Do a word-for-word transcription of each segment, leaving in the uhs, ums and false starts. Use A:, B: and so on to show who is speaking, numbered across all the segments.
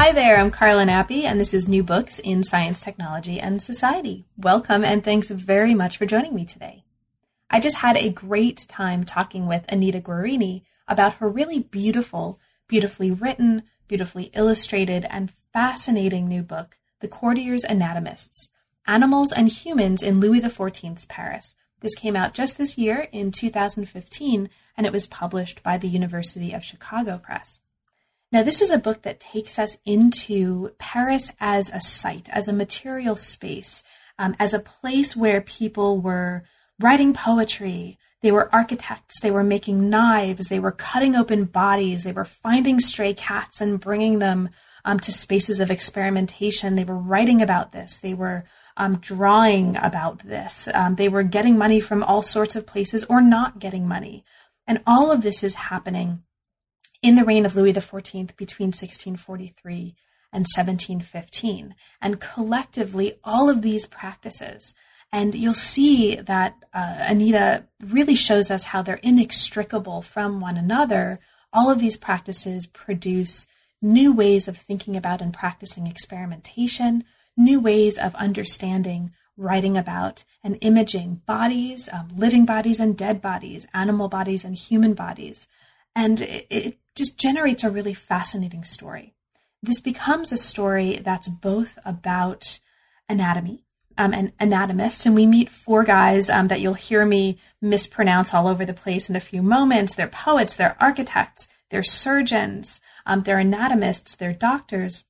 A: Hi there, I'm Carla Nappi, and this is New Books in Science, Technology, and Society. Welcome, and thanks very much for joining me today. I just had a great time talking with Anita Guerrini about her really beautiful, beautifully written, beautifully illustrated, and fascinating new book, The Courtiers' Anatomists, Animals and Humans in Louis the fourteenth's Paris. This came out just this year in two thousand fifteen, and it was published by the University of Chicago Press. Now, this is a book that takes us into Paris as a site, as a material space, um, as a place where people were writing poetry, they were architects, they were making knives, they were cutting open bodies, they were finding stray cats and bringing them um, to spaces of experimentation. They were writing about this. They were um, drawing about this. Um, they were getting money from all sorts of places or not getting money. And all of this is happening in the reign of Louis the fourteenth between sixteen forty-three and seventeen fifteen. And collectively, all of these practices, and you'll see that uh, Anita really shows us how they're inextricable from one another. All of these practices produce new ways of thinking about and practicing experimentation, new ways of understanding, writing about, and imaging bodies, um, living bodies and dead bodies, animal bodies and human bodies. And it, it just generates a really fascinating story. This becomes a story that's both about anatomy um, and anatomists, and we meet four guys um, that you'll hear me mispronounce all over the place in a few moments. They're poets, they're architects, they're surgeons, um, they're anatomists, they're doctors.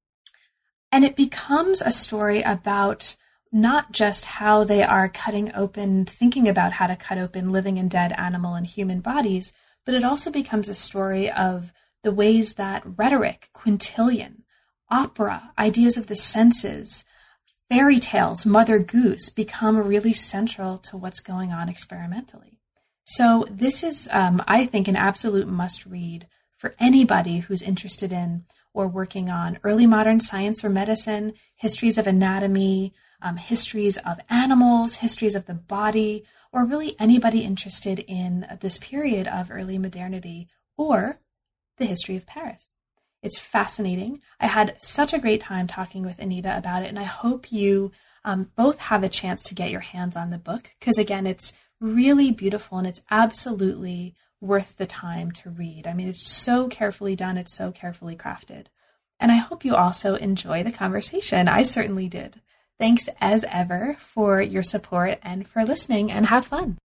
A: And it becomes a story about not just how they are cutting open, thinking about how to cut open living and dead animal and human bodies, but it also becomes a story of the ways that rhetoric, quintillion, opera, ideas of the senses, fairy tales, Mother Goose become really central to what's going on experimentally. So this is, um, I think, an absolute must-read for anybody who's interested in or working on early modern science or medicine, histories of anatomy, um, histories of animals, histories of the body, or really anybody interested in this period of early modernity or the history of Paris. It's fascinating. I had such a great time talking with Anita about it, and I hope you um, both have a chance to get your hands on the book, because again, it's really beautiful and it's absolutely worth the time to read. I mean, it's so carefully done. It's so carefully crafted. And I hope you also enjoy the conversation. I certainly did. Thanks as ever for your support and for listening, and have fun.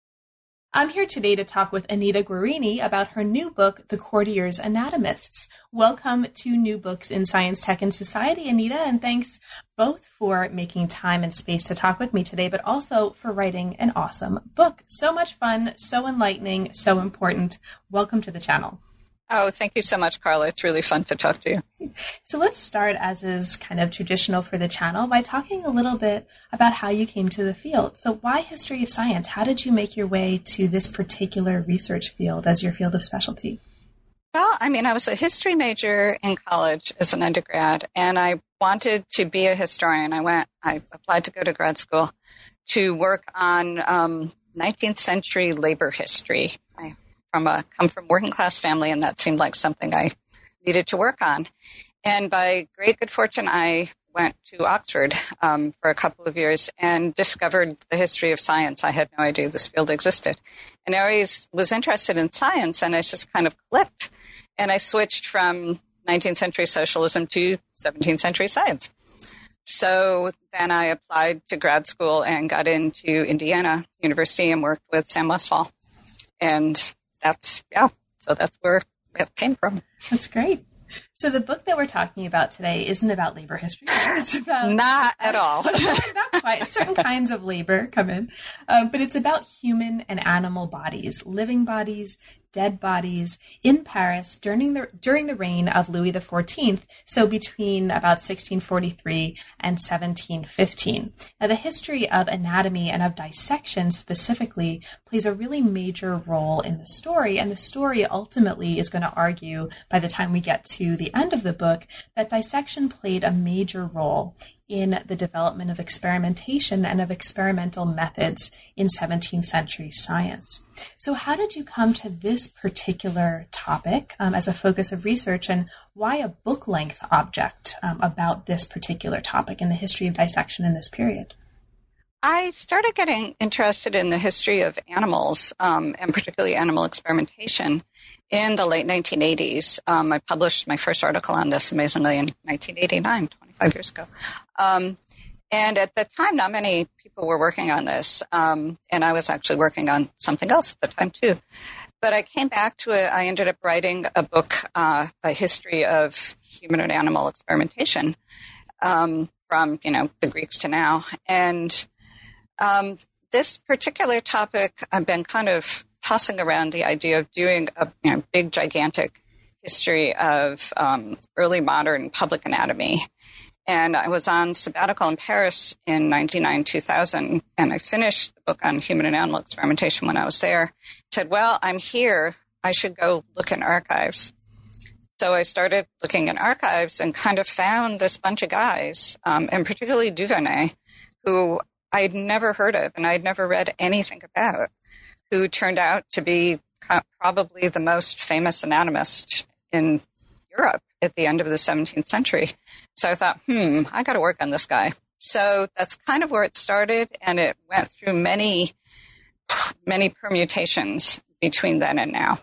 A: I'm here today to talk with Anita Guerrini about her new book, The Courtiers' Anatomists. Welcome to New Books in Science, Tech, and Society, Anita, and thanks both for making time and space to talk with me today, but also for writing an awesome book. So much fun, so enlightening, so important. Welcome to the channel.
B: Oh, thank you so much, Carla. It's really fun to talk to you.
A: So let's start, as is kind of traditional for the channel, by talking a little bit about how you came to the field. So why history of science? How did you make your way to this particular research field as your field of specialty?
B: Well, I mean, I was a history major in college as an undergrad, and I wanted to be a historian. I went, I applied to go to grad school to work on um, nineteenth century labor history. I From a come from working class family, and that seemed like something I needed to work on. And by great good fortune, I went to Oxford um, for a couple of years and discovered the history of science. I had no idea this field existed, and I always was interested in science, and it just kind of clicked. And I switched from nineteenth century socialism to seventeenth century science. So then I applied to grad school and got into Indiana University and worked with Sam Westphal. And That's, yeah, so that's where it came from.
A: That's great. So the book that we're talking about today isn't about labor history. It's about...
B: Not at all.
A: Not quite. Certain kinds of labor come in. Um, but it's about human and animal bodies, living bodies, dead bodies in Paris during the during the reign of Louis the fourteenth, so between about sixteen forty-three and seventeen fifteen. Now, the history of anatomy and of dissection specifically plays a really major role in the story, and the story ultimately is going to argue, by the time we get to the end of the book, that dissection played a major role in the development of experimentation and of experimental methods in seventeenth century science. So how did you come to this particular topic um, as a focus of research, and why a book-length object um, about this particular topic in the history of dissection in this period?
B: I started getting interested in the history of animals, um, and particularly animal experimentation, in the late nineteen eighties. Um, I published my first article on this, amazingly, in nineteen eighty-nine, twenty-five years ago. Um, and at the time, not many people were working on this, um, and I was actually working on something else at the time, too. But I came back to it. I ended up writing a book, uh, a history of human and animal experimentation, um, from, you know, the Greeks to now. And Um, this particular topic, I've been kind of tossing around the idea of doing a you know, big, gigantic history of um, early modern public anatomy. And I was on sabbatical in Paris in ninety-nine, two thousand, and I finished the book on human and animal experimentation when I was there. Said, well, I'm here. I should go look in archives. So I started looking in archives and kind of found this bunch of guys, um, and particularly Duvernay, who I'd never heard of and I'd never read anything about, who turned out to be probably the most famous anatomist in Europe at the end of the seventeenth century. So I thought, hmm, I got to work on this guy. So that's kind of where it started, and it went through many, many permutations between then and now.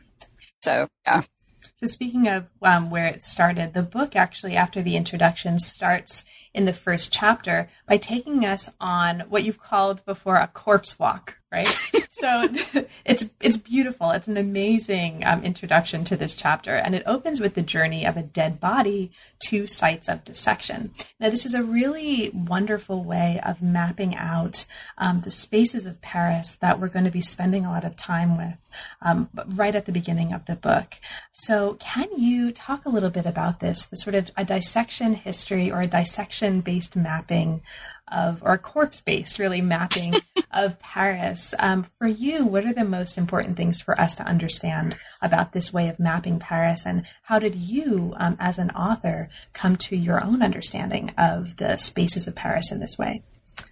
B: So, yeah.
A: So speaking of um, where it started, the book actually, after the introduction, starts in the first chapter by taking us on what you've called before a corpse walk, right? So it's it's beautiful. It's an amazing um, introduction to this chapter, and it opens with the journey of a dead body to sites of dissection. Now, this is a really wonderful way of mapping out um, the spaces of Paris that we're going to be spending a lot of time with um, right at the beginning of the book. So can you talk a little bit about this, the sort of a dissection history or a dissection-based mapping of, or corpse-based, really, mapping of Paris. Um, for you, what are the most important things for us to understand about this way of mapping Paris, and how did you, um, as an author, come to your own understanding of the spaces of Paris in this way?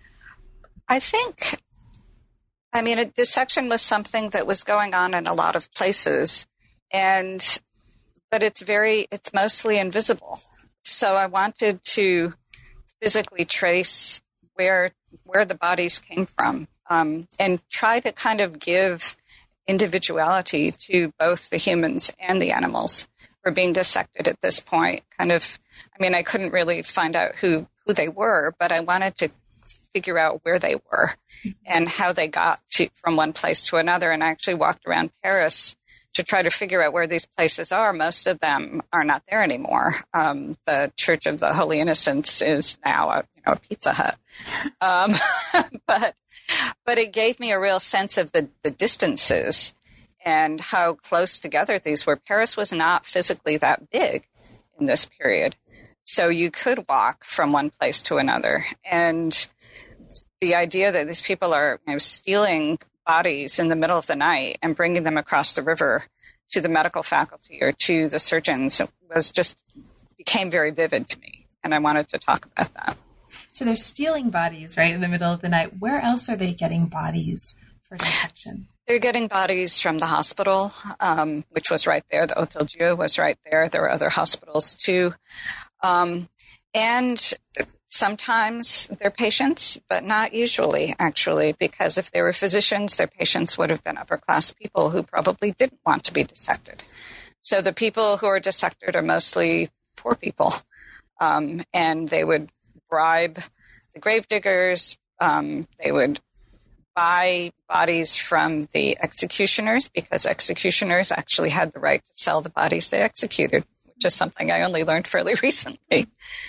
B: I think, I mean, a dissection was something that was going on in a lot of places, and but it's very, it's mostly invisible. So I wanted to physically trace where where the bodies came from, um, and try to kind of give individuality to both the humans and the animals who are being dissected at this point. Kind of, I mean, I couldn't really find out who, who they were, but I wanted to figure out where they were and how they got to, from one place to another. And I actually walked around Paris to try to figure out where these places are. Most of them are not there anymore. Um, the Church of the Holy Innocents is now a, you know, a Pizza Hut. Um, but but it gave me a real sense of the, the distances and how close together these were. Paris was not physically that big in this period, so you could walk from one place to another. And the idea that these people are, you know, stealing bodies in the middle of the night and bringing them across the river to the medical faculty or to the surgeons was just became very vivid to me, and I wanted to talk about that.
A: So they're stealing bodies right in the middle of the night. Where else are they getting bodies for dissection?
B: They're getting bodies from the hospital, um, which was right there. The Hôtel Dieu was right there. There were other hospitals too, um, and sometimes they're patients, but not usually, actually, because if they were physicians, their patients would have been upper-class people who probably didn't want to be dissected. So the people who are dissected are mostly poor people, um, and they would bribe the gravediggers. Um, they would buy bodies from the executioners, because executioners actually had the right to sell the bodies they executed, which is something I only learned fairly recently.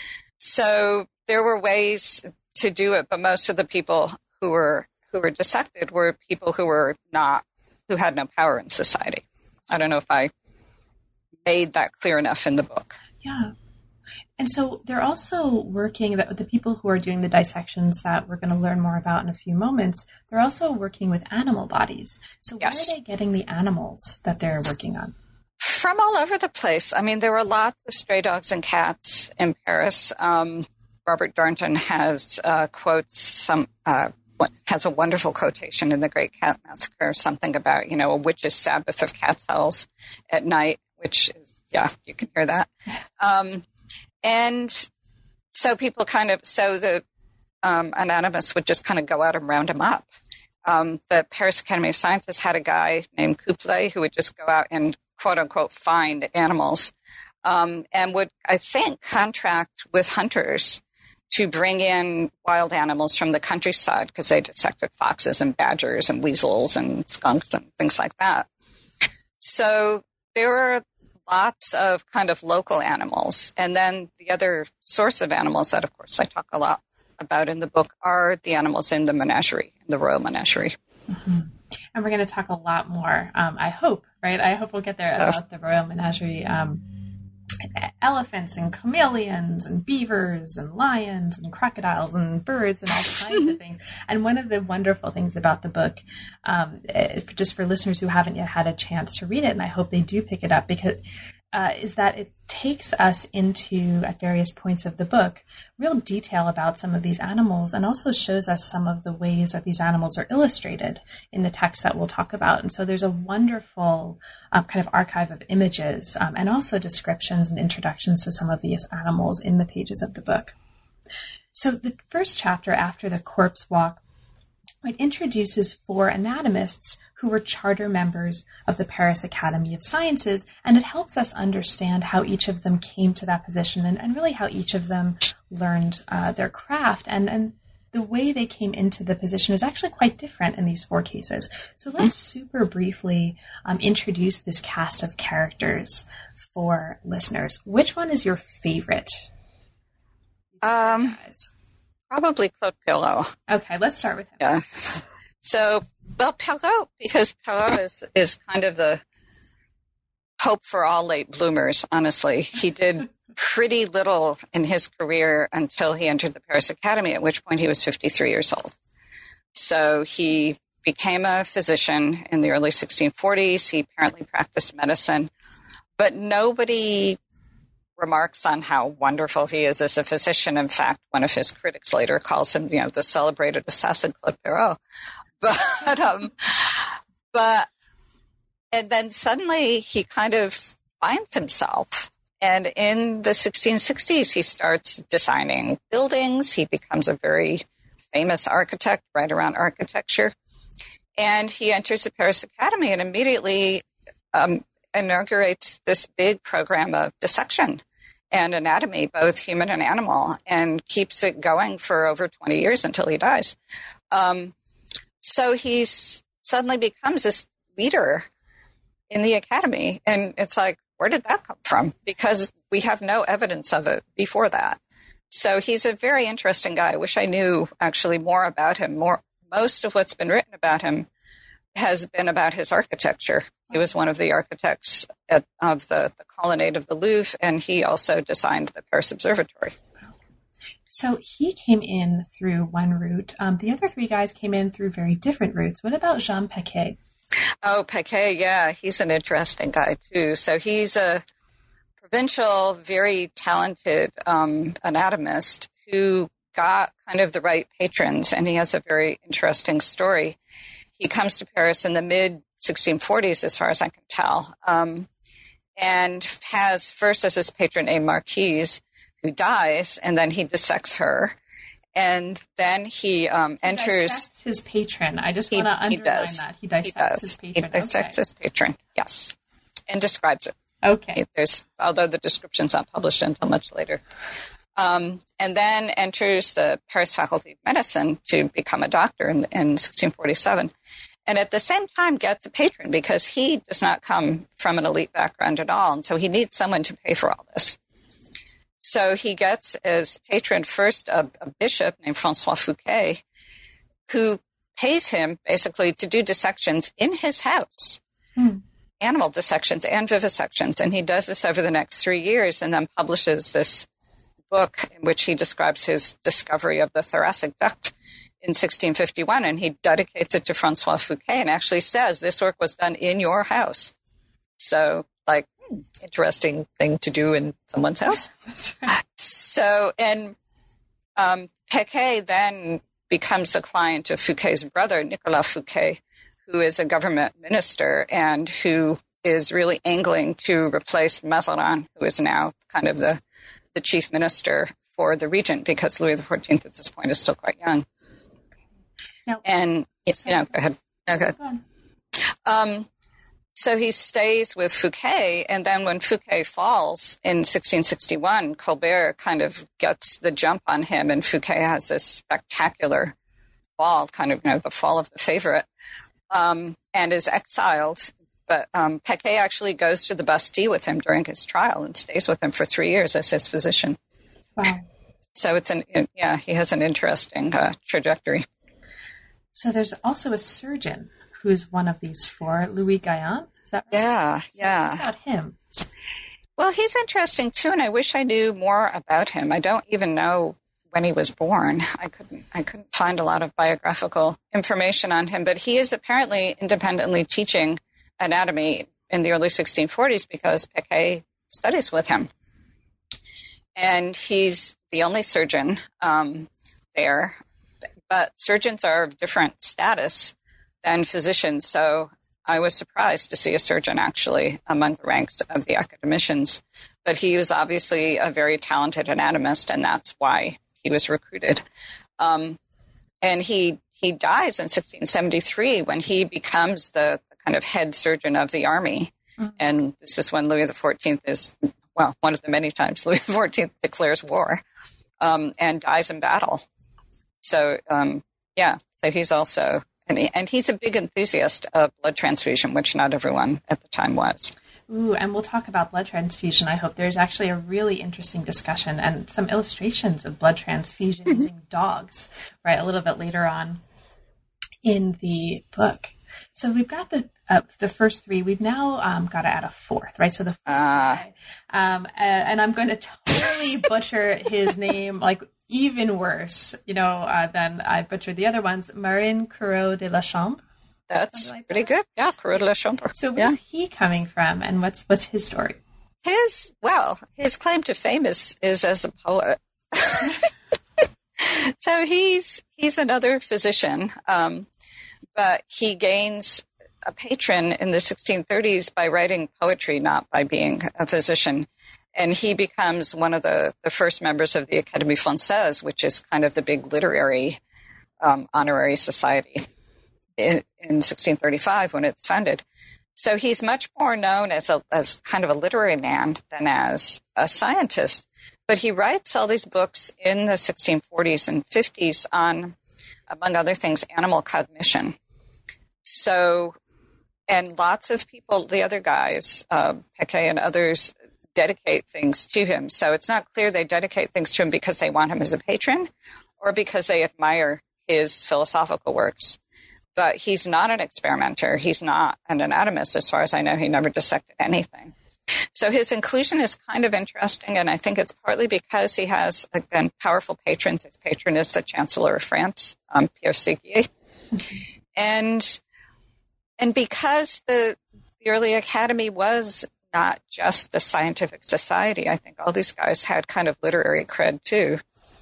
B: So there were ways to do it, but most of the people who were who were dissected were people who were not, who had no power in society. I don't know if I made that clear enough in the book.
A: Yeah. And so they're also working, the, the people who are doing the dissections that we're going to learn more about in a few moments, they're also working with animal bodies. So
B: Yes.
A: where are they getting the animals that they're working on?
B: From all over the place. I mean, there were lots of stray dogs and cats in Paris. Um, Robert Darnton has uh, quotes some uh, has a wonderful quotation in The Great Cat Massacre, something about, you know, a witch's Sabbath of cats' howls at night, which is, yeah, you can hear that. Um, and so people kind of, so the um, anatomists would just kind of go out and round him up. Um, the Paris Academy of Sciences had a guy named Couplet who would just go out and, quote unquote, find animals, um, and would, I think, contract with hunters to bring in wild animals from the countryside because they dissected foxes and badgers and weasels and skunks and things like that. So there were lots of kind of local animals. And then the other source of animals that, of course, I talk a lot about in the book are the animals in the menagerie, in the royal menagerie.
A: Mm-hmm. And we're going to talk a lot more, um, I hope, right? I hope we'll get there about the royal menagerie. Um, elephants and chameleons and beavers and lions and crocodiles and birds and all kinds of things. And one of the wonderful things about the book, um, just for listeners who haven't yet had a chance to read it, and I hope they do pick it up, because uh, is that it takes us into, at various points of the book, real detail about some of these animals, and also shows us some of the ways that these animals are illustrated in the text that we'll talk about. And so there's a wonderful um, kind of archive of images um, and also descriptions and introductions to some of these animals in the pages of the book. So the first chapter, after the corpse walk, it introduces four anatomists who were charter members of the Paris Academy of Sciences, and it helps us understand how each of them came to that position and, and really how each of them learned uh, their craft. And, and the way they came into the position is actually quite different in these four cases. So let's super briefly um, introduce this cast of characters for listeners. Which one is your favorite?
B: Um, probably Claude Perrault.
A: Okay, let's start with him.
B: Yeah. So, well, Perrault, because Perrault is, is kind of the hope for all late bloomers, honestly. He did pretty little in his career until he entered the Paris Academy, at which point he was fifty-three years old. So he became a physician in the early sixteen forties. He apparently practiced medicine, but nobody remarks on how wonderful he is as a physician. In fact, one of his critics later calls him, you know, the celebrated assassin Claude Perrault. But, um, but, and then suddenly he kind of finds himself. And in the sixteen sixties, he starts designing buildings. He becomes a very famous architect, right around architecture. And he enters the Paris Academy and immediately um, inaugurates this big program of dissection and anatomy, both human and animal, and keeps it going for over twenty years until he dies. Um, so he suddenly becomes this leader in the academy. And it's like, where did that come from? Because we have no evidence of it before that. So he's a very interesting guy. I wish I knew actually more about him. More, most of what's been written about him has been about his architecture. He was one of the architects at, of the, the colonnade of the Louvre, and he also designed the Paris Observatory.
A: So he came in through one route. Um, the other three guys came in through very different routes. What about Jean Paquet?
B: Oh, Paquet, yeah, he's an interesting guy, too. So he's a provincial, very talented um, anatomist who got kind of the right patrons, and he has a very interesting story. He comes to Paris in the mid sixteen forties, as far as I can tell, um, and has first as his patron a marquise who dies, and then he dissects her. And then he um, enters... He
A: dissects his patron. I just want to underline
B: he does.
A: that. He dissects
B: he does.
A: his patron.
B: He dissects okay. his patron, yes, and describes it.
A: Okay.
B: There's, although the description's not published until much later. Um, and then enters the Paris Faculty of Medicine to become a doctor in, in sixteen forty-seven. And at the same time gets a patron because he does not come from an elite background at all. And so he needs someone to pay for all this. So he gets as patron first a, a bishop named Francois Fouquet, who pays him basically to do dissections in his house, hmm. animal dissections and vivisections. And he does this over the next three years and then publishes this book in which he describes his discovery of the thoracic duct in sixteen fifty-one. And he dedicates it to Francois Fouquet and actually says this work was done in your house. So, like, interesting thing to do in someone's house.
A: That's right.
B: So, and um, Pecquet then becomes the client of Fouquet's brother, Nicolas Fouquet, who is a government minister and who is really angling to replace Mazarin, who is now kind of the, the chief minister for the regent, because Louis the fourteenth at this point is still quite young.
A: Now,
B: and, you know, go ahead. No, go ahead.
A: Go on.
B: Um, so he stays with Fouquet, and then when Fouquet falls in sixteen sixty-one, Colbert kind of gets the jump on him, and Fouquet has this spectacular fall, kind of, you know, the fall of the favorite, um, and is exiled. But um, Pecquet actually goes to the Bastille with him during his trial and stays with him for three years as his physician.
A: Wow. So
B: it's an, yeah, he has an interesting uh, trajectory.
A: So there's also a surgeon who's one of these four, Louis Gaillan. Is that right?
B: Yeah,
A: so
B: yeah.
A: What about him?
B: Well, he's interesting too, and I wish I knew more about him. I don't even know when he was born. I couldn't I couldn't find a lot of biographical information on him, but he is apparently independently teaching anatomy in the early sixteen forties because Pecquet studies with him. And he's the only surgeon um, there, but surgeons are of different status than physicians, so I was surprised to see a surgeon actually among the ranks of the academicians. But he was obviously a very talented anatomist, and that's why he was recruited. Um, and he he dies in sixteen seventy-three when he becomes the, the kind of head surgeon of the army. Mm-hmm. And this is when Louis the fourteenth is, well, one of the many times Louis the fourteenth declares war um, and dies in battle. So, um, yeah, so he's also... And, he, and he's a big enthusiast of blood transfusion, which not everyone at the time was.
A: Ooh, and we'll talk about blood transfusion. I hope there's actually a really interesting discussion and some illustrations of blood transfusion mm-hmm. using dogs, right, a little bit later on in the book. So we've got the uh, the first three. We've now um, got to add a fourth, right? So the fourth uh, guy, um, and, and I'm going to totally butcher his name, like, even worse, you know, uh, than I butchered the other ones. Marin Coreau de la Chambre.
B: That's like pretty that. good. Yeah, Coreau de la Chambre.
A: So where's
B: yeah.
A: he coming from, and what's what's his story?
B: His, well, his claim to fame is, is as a poet. So he's he's another physician, um, but he gains a patron in the sixteen thirties by writing poetry, not by being a physician. And he becomes one of the, the first members of the Académie Française, which is kind of the big literary um, honorary society in, in sixteen thirty-five when it's founded. So he's much more known as a as kind of a literary man than as a scientist. But he writes all these books in the sixteen forties and fifties on, among other things, animal cognition. So, and lots of people, the other guys, uh, Pecquet and others, dedicate things to him. So it's not clear they dedicate things to him because they want him as a patron or because they admire his philosophical works. But he's not an experimenter. He's not an anatomist. As far as I know, he never dissected anything. So his inclusion is kind of interesting, and I think it's partly because he has, again, powerful patrons. His patron is the Chancellor of France, um, Pierre Séguier. Mm-hmm. And and because the, the early academy was not just a scientific society, I think all these guys had kind of literary cred too.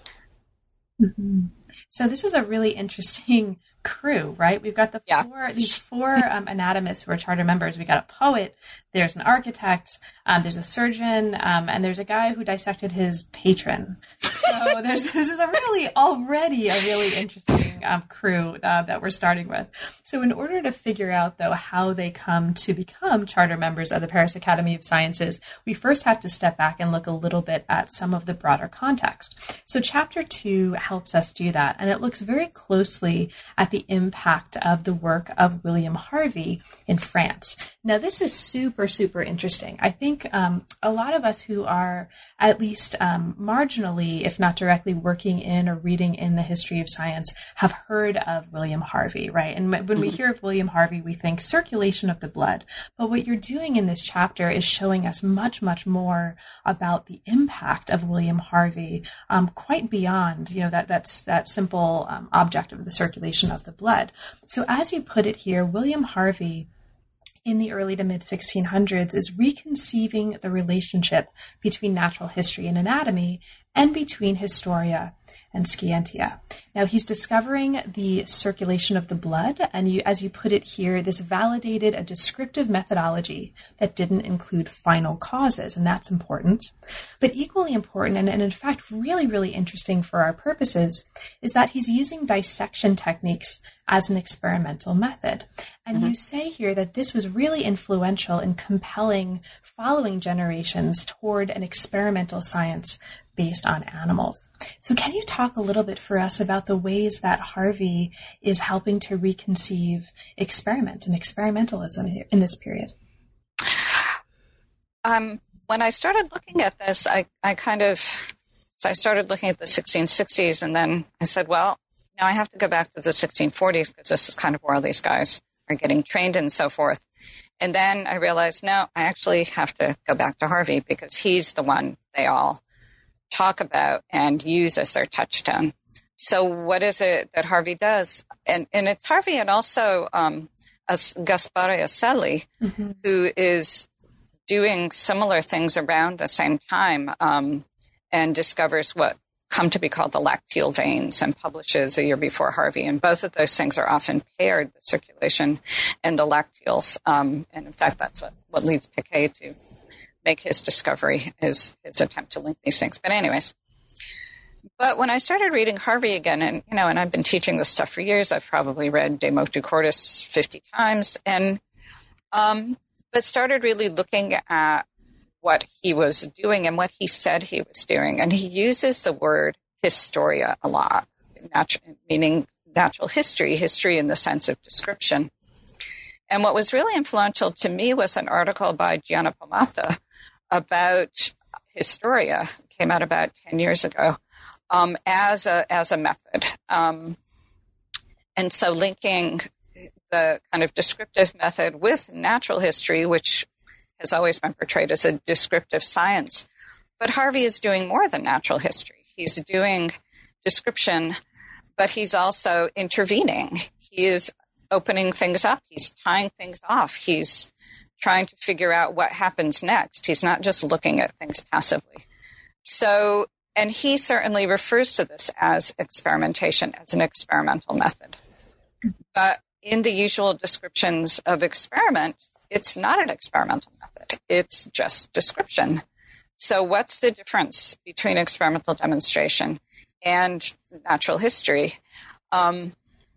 A: Mm-hmm. So this is a really interesting crew, right? We've got the
B: yeah.
A: four, these four um, anatomists who are charter members. We got a poet, there's an architect, um, there's a surgeon, um, and there's a guy who dissected his patron. So there's this is a really already a really interesting um, crew uh, that we're starting with. So in order to figure out, though, how they come to become charter members of the Paris Academy of Sciences, we first have to step back and look a little bit at some of the broader context. So chapter two helps us do that, and it looks very closely at the impact of the work of William Harvey in France. Now, this is super, super interesting. I think um, a lot of us who are at least um, marginally, if not directly working in or reading in the history of science, have heard of William Harvey, right? And when we hear of William Harvey, we think circulation of the blood. But what you're doing in this chapter is showing us much, much more about the impact of William Harvey, um, quite beyond, you know, that that's that simple um, object of the circulation of the blood. So as you put it here, William Harvey in the early to mid sixteen hundreds is reconceiving the relationship between natural history and anatomy and between Historia and Scientia. Now, he's discovering the circulation of the blood, and you, as you put it here, this validated a descriptive methodology that didn't include final causes, and that's important. But equally important, and, and in fact really, really interesting for our purposes, is that he's using dissection techniques as an experimental method. And mm-hmm. you say here that this was really influential in compelling following generations toward an experimental science based on animals. So can you talk a little bit for us about the ways that Harvey is helping to reconceive experiment and experimentalism in this period?
B: Um, when I started looking at this, I, I kind of, so I started looking at the sixteen sixties, and then I said, well, now I have to go back to the sixteen forties because this is kind of where all these guys are getting trained and so forth. And then I realized, no, I actually have to go back to Harvey because he's the one they all talk about and use as their touchstone. So what is it that Harvey does? And and it's Harvey and also um, Gaspare Aselli, mm-hmm. who is doing similar things around the same time um, and discovers what come to be called the lacteal veins and publishes a year before Harvey. And both of those things are often paired, the circulation and the lacteals. Um, and in fact, that's what, what leads Piquet to make his discovery, is his attempt to link these things. But anyways, but when I started reading Harvey again, and, you know, and I've been teaching this stuff for years, I've probably read De Motu Cordis fifty times, and, um, but started really looking at what he was doing and what he said he was doing. And he uses the word historia a lot, natu- meaning natural history, history in the sense of description. And what was really influential to me was an article by Gianna Pomata about historia. It came out about ten years ago, um, as a as a method. Um, and so linking the kind of descriptive method with natural history, which has always been portrayed as a descriptive science. But Harvey is doing more than natural history. He's doing description, but he's also intervening. He is opening things up. He's tying things off. He's trying to figure out what happens next. He's not just looking at things passively. So, and he certainly refers to this as experimentation, as an experimental method. But in the usual descriptions of experiment, it's not an experimental method. It's just description. So what's the difference between experimental demonstration and natural history? Um,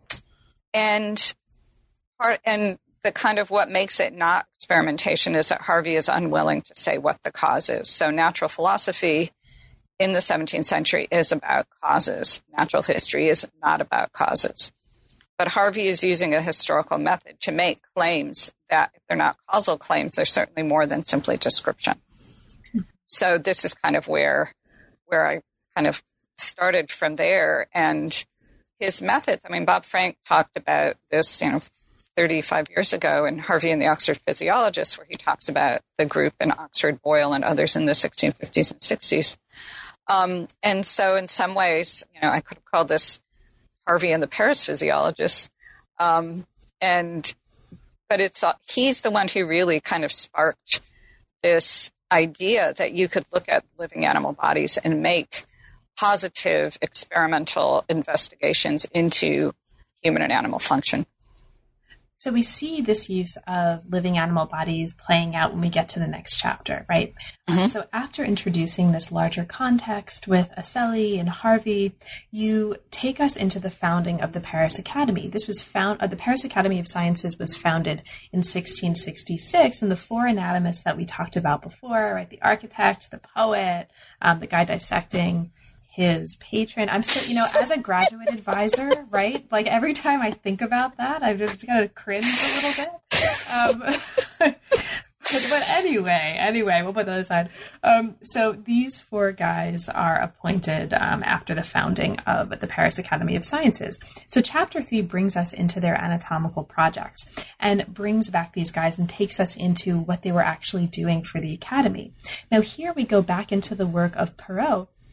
B: and part, and the kind of what makes it not experimentation is that Harvey is unwilling to say what the cause is. So natural philosophy in the seventeenth century is about causes. Natural history is not about causes. But Harvey is using a historical method to make claims that if they're not causal claims, they're certainly more than simply description. So this is kind of where where I kind of started from there. And his methods, I mean, Bob Frank talked about this, you know, thirty-five years ago in Harvey and the Oxford Physiologists, where he talks about the group in Oxford, Boyle, and others in the sixteen fifties and sixties. Um, and so in some ways, you know, I could have called this Harvey and the Paris Physiologists. Um, and, but it's, uh, he's the one who really kind of sparked this idea that you could look at living animal bodies and make positive experimental investigations into human and animal function.
A: So we see this use of living animal bodies playing out when we get to the next chapter, right? Mm-hmm. So after introducing this larger context with Aselli and Harvey, you take us into the founding of the Paris Academy. This was found, uh, the Paris Academy of Sciences was founded in sixteen sixty-six, and the four anatomists that we talked about before, right? The architect, the poet, um, the guy dissecting, his patron. I'm still, you know, as a graduate advisor, right? Like every time I think about that, I've just got to cringe a little bit. Um, but, but anyway, anyway, we'll put that aside. Um, so these four guys are appointed um, after the founding of the Paris Academy of Sciences. So chapter three brings us into their anatomical projects and brings back these guys and takes us into what they were actually doing for the Academy. Now here we go back into the work of Perrault,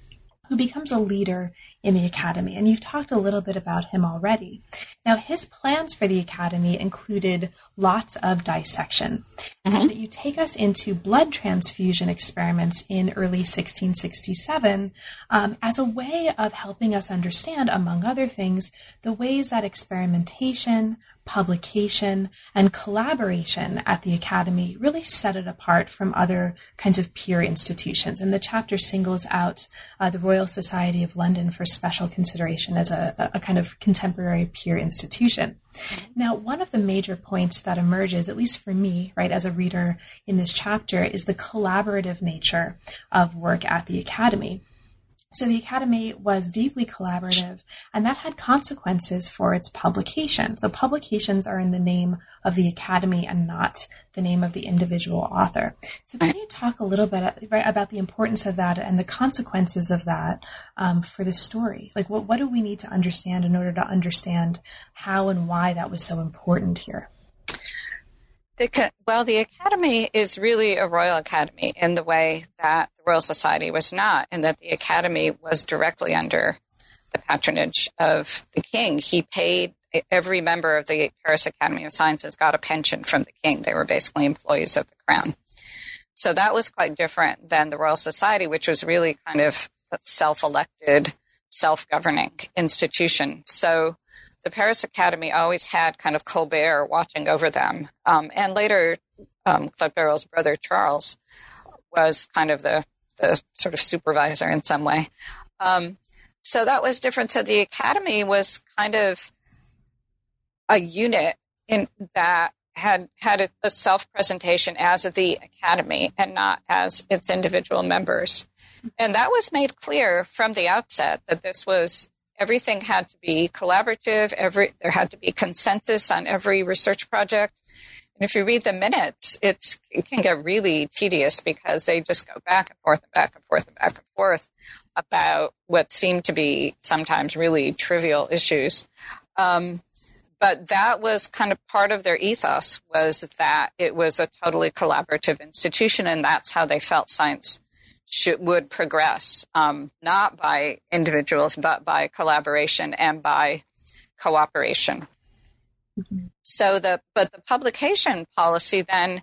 A: who becomes a leader in the academy. And you've talked a little bit about him already. Now, his plans for the academy included lots of dissection. Mm-hmm. And that you take us into blood transfusion experiments in early sixteen sixty-seven um, as a way of helping us understand, among other things, the ways that experimentation, publication, and collaboration at the Academy really set it apart from other kinds of peer institutions. And the chapter singles out uh, the Royal Society of London for special consideration as a, a kind of contemporary peer institution. Now, one of the major points that emerges, at least for me, right, as a reader in this chapter, is the collaborative nature of work at the Academy. So the Academy was deeply collaborative, and that had consequences for its publication. So publications are in the name of the Academy and not the name of the individual author. So can you talk a little bit right, about the importance of that and the consequences of that um, for the story? Like, what, what do we need to understand in order to understand how and why that was so important here?
B: The, well, the Academy is really a royal academy in the way that the Royal Society was not, and that the Academy was directly under the patronage of the king. He paid, every member of the Paris Academy of Sciences got a pension from the king. They were basically employees of the crown. So that was quite different than the Royal Society, which was really kind of a self-elected, self-governing institution. So the Paris Academy always had kind of Colbert watching over them. Um, and later, um, Claude Perrault's brother, Charles, was kind of the, the sort of supervisor in some way. Um, so that was different. So the Academy was kind of a unit in that had had a, a self-presentation as the Academy and not as its individual members. And that was made clear from the outset that this was everything had to be collaborative. Every there had to be consensus on every research project. And if you read the minutes, it's it can get really tedious because they just go back and forth and back and forth and back and forth about what seemed to be sometimes really trivial issues. Um, but that was kind of part of their ethos, was that it was a totally collaborative institution, and that's how they felt science Should, would progress, um, not by individuals, but by collaboration and by cooperation. Mm-hmm. So the, but the publication policy then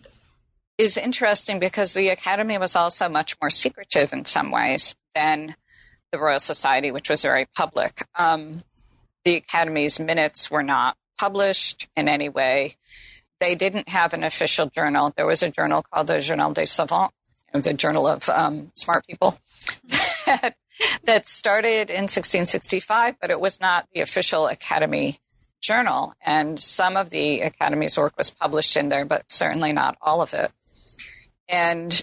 B: is interesting because the Academy was also much more secretive in some ways than the Royal Society, which was very public. Um, the Academy's minutes were not published in any way. They didn't have an official journal. There was a journal called the Journal des Savants, the Journal of um, Smart People, that, that started in sixteen sixty-five, but it was not the official Academy journal. And some of the Academy's work was published in there, but certainly not all of it. And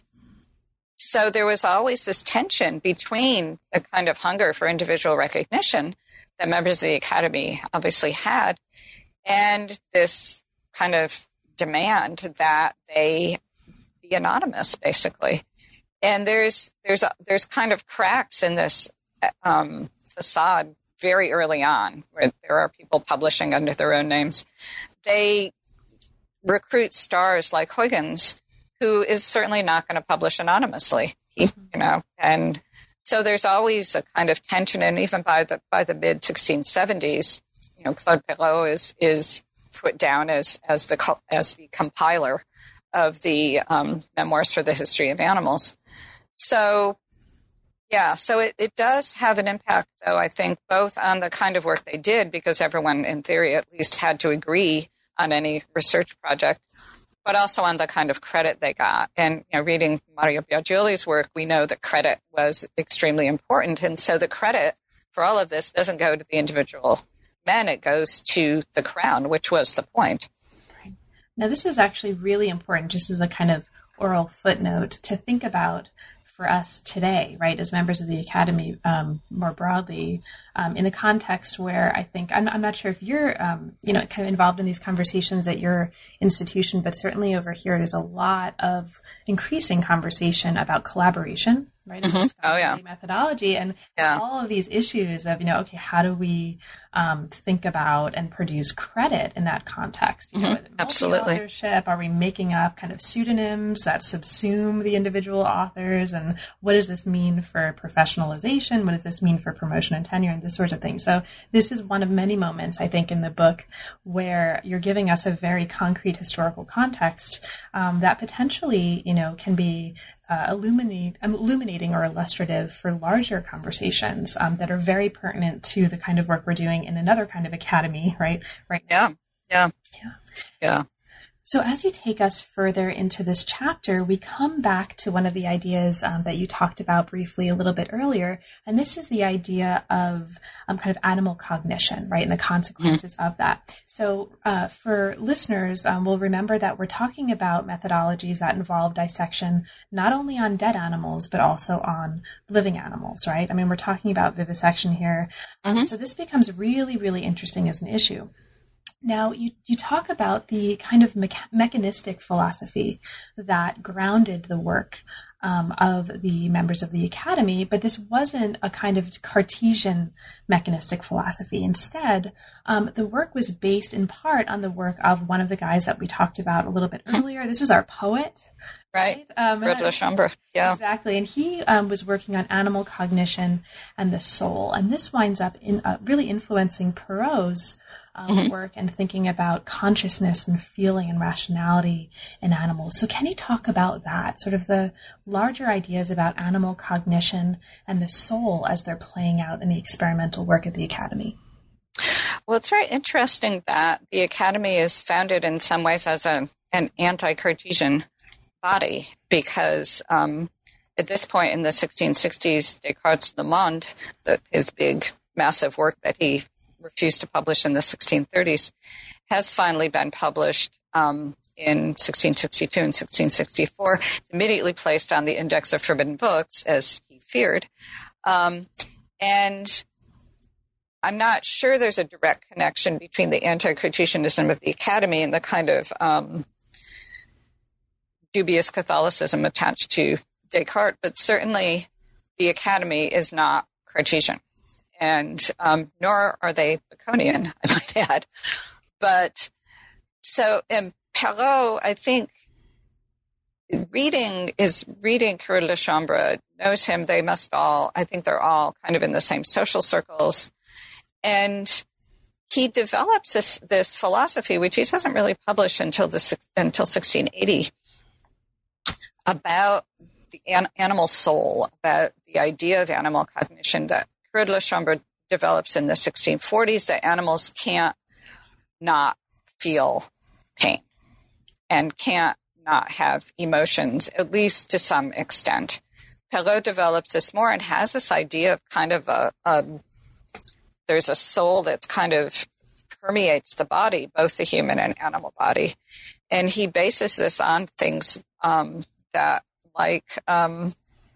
B: so there was always this tension between the kind of hunger for individual recognition that members of the Academy obviously had, and this kind of demand that they be anonymous, basically. And there's there's there's kind of cracks in this um, facade very early on, where there are people publishing under their own names. They recruit stars like Huygens, who is certainly not going to publish anonymously. He, you know, and so there's always a kind of tension. And even by the by the mid sixteen seventies, you know, Claude Perrault is is put down as as the as the compiler of the um, Memoirs for the History of Animals. So, yeah, so it, it does have an impact, though, I think, both on the kind of work they did, because everyone, in theory, at least had to agree on any research project, but also on the kind of credit they got. And, you know, reading Mario Biagioli's work, we know that credit was extremely important. And so the credit for all of this doesn't go to the individual men, it goes to the crown, which was the point.
A: Now, this is actually really important, just as a kind of oral footnote, to think about for us today, right, as members of the Academy, um, more broadly, um, in the context where I think, I'm, I'm not sure if you're, um, you know, kind of involved in these conversations at your institution, but certainly over here, there's a lot of increasing conversation about collaboration right? It's
B: Mm-hmm.
A: a scholarly
B: oh, yeah.
A: methodology. And
B: yeah.
A: all of these issues of, you know, okay, how do we um, think about and produce credit in that context? You know,
B: Mm-hmm. Absolutely.
A: Multi-authorship, are we making up kind of pseudonyms that subsume the individual authors? And what does this mean for professionalization? What does this mean for promotion and tenure and this sort of thing? So this is one of many moments, I think, in the book where you're giving us a very concrete historical context um, that potentially, you know, can be uh, illuminate, illuminating or illustrative for larger conversations um, that are very pertinent to the kind of work we're doing in another kind of academy, right? Right.
B: Yeah. Yeah.
A: Yeah.
B: Yeah.
A: So as you take us further into this chapter, we come back to one of the ideas um, that you talked about briefly a little bit earlier, and this is the idea of um, kind of animal cognition, right, and the consequences mm-hmm. of that. So uh, for listeners, um, we'll remember that we're talking about methodologies that involve dissection not only on dead animals, but also on living animals, right? I mean, we're talking about vivisection here. Mm-hmm. Um, so this becomes really, really interesting as an issue. Now, you, you talk about the kind of me- mechanistic philosophy that grounded the work um, of the members of the Academy, but this wasn't a kind of Cartesian mechanistic philosophy. Instead, um, the work was based in part on the work of one of the guys that we talked about a little bit earlier. This was our poet.
B: Right. Um, Fred Lechambre. Yeah.
A: Exactly. And he um, was working on animal cognition and the soul. And this winds up in uh, really influencing Perot's Um, mm-hmm. work and thinking about consciousness and feeling and rationality in animals. So can you talk about that, sort of the larger ideas about animal cognition and the soul as they're playing out in the experimental work at the Academy?
B: Well, it's very interesting that the Academy is founded in some ways as a, an anti-Cartesian body because um, at this point in the sixteen sixties, Descartes' Le Monde, the, his big, massive work that he refused to publish in the sixteen thirties, has finally been published um, in sixteen sixty-two and sixteen sixty-four. It's immediately placed on the Index of Forbidden Books, as he feared. Um, and I'm not sure there's a direct connection between the anti-Cartesianism of the Academy and the kind of um, dubious Catholicism attached to Descartes, but certainly the Academy is not Cartesian. And um, nor are they Baconian, I might add. But so in Perot, I think reading is reading Coeur de Lechambre, knows him. They must all, I think they're all kind of in the same social circles. And he develops this, this philosophy, which he doesn't really publish until the until sixteen eighty, about the an, animal soul, about the idea of animal cognition that Coeur de Lechambre develops in the sixteen forties, that animals can't not feel pain and can't not have emotions, at least to some extent. Perot develops this more and has this idea of kind of a, a there's a soul that's kind of permeates the body, both the human and animal body. And he bases this on things um, that like um,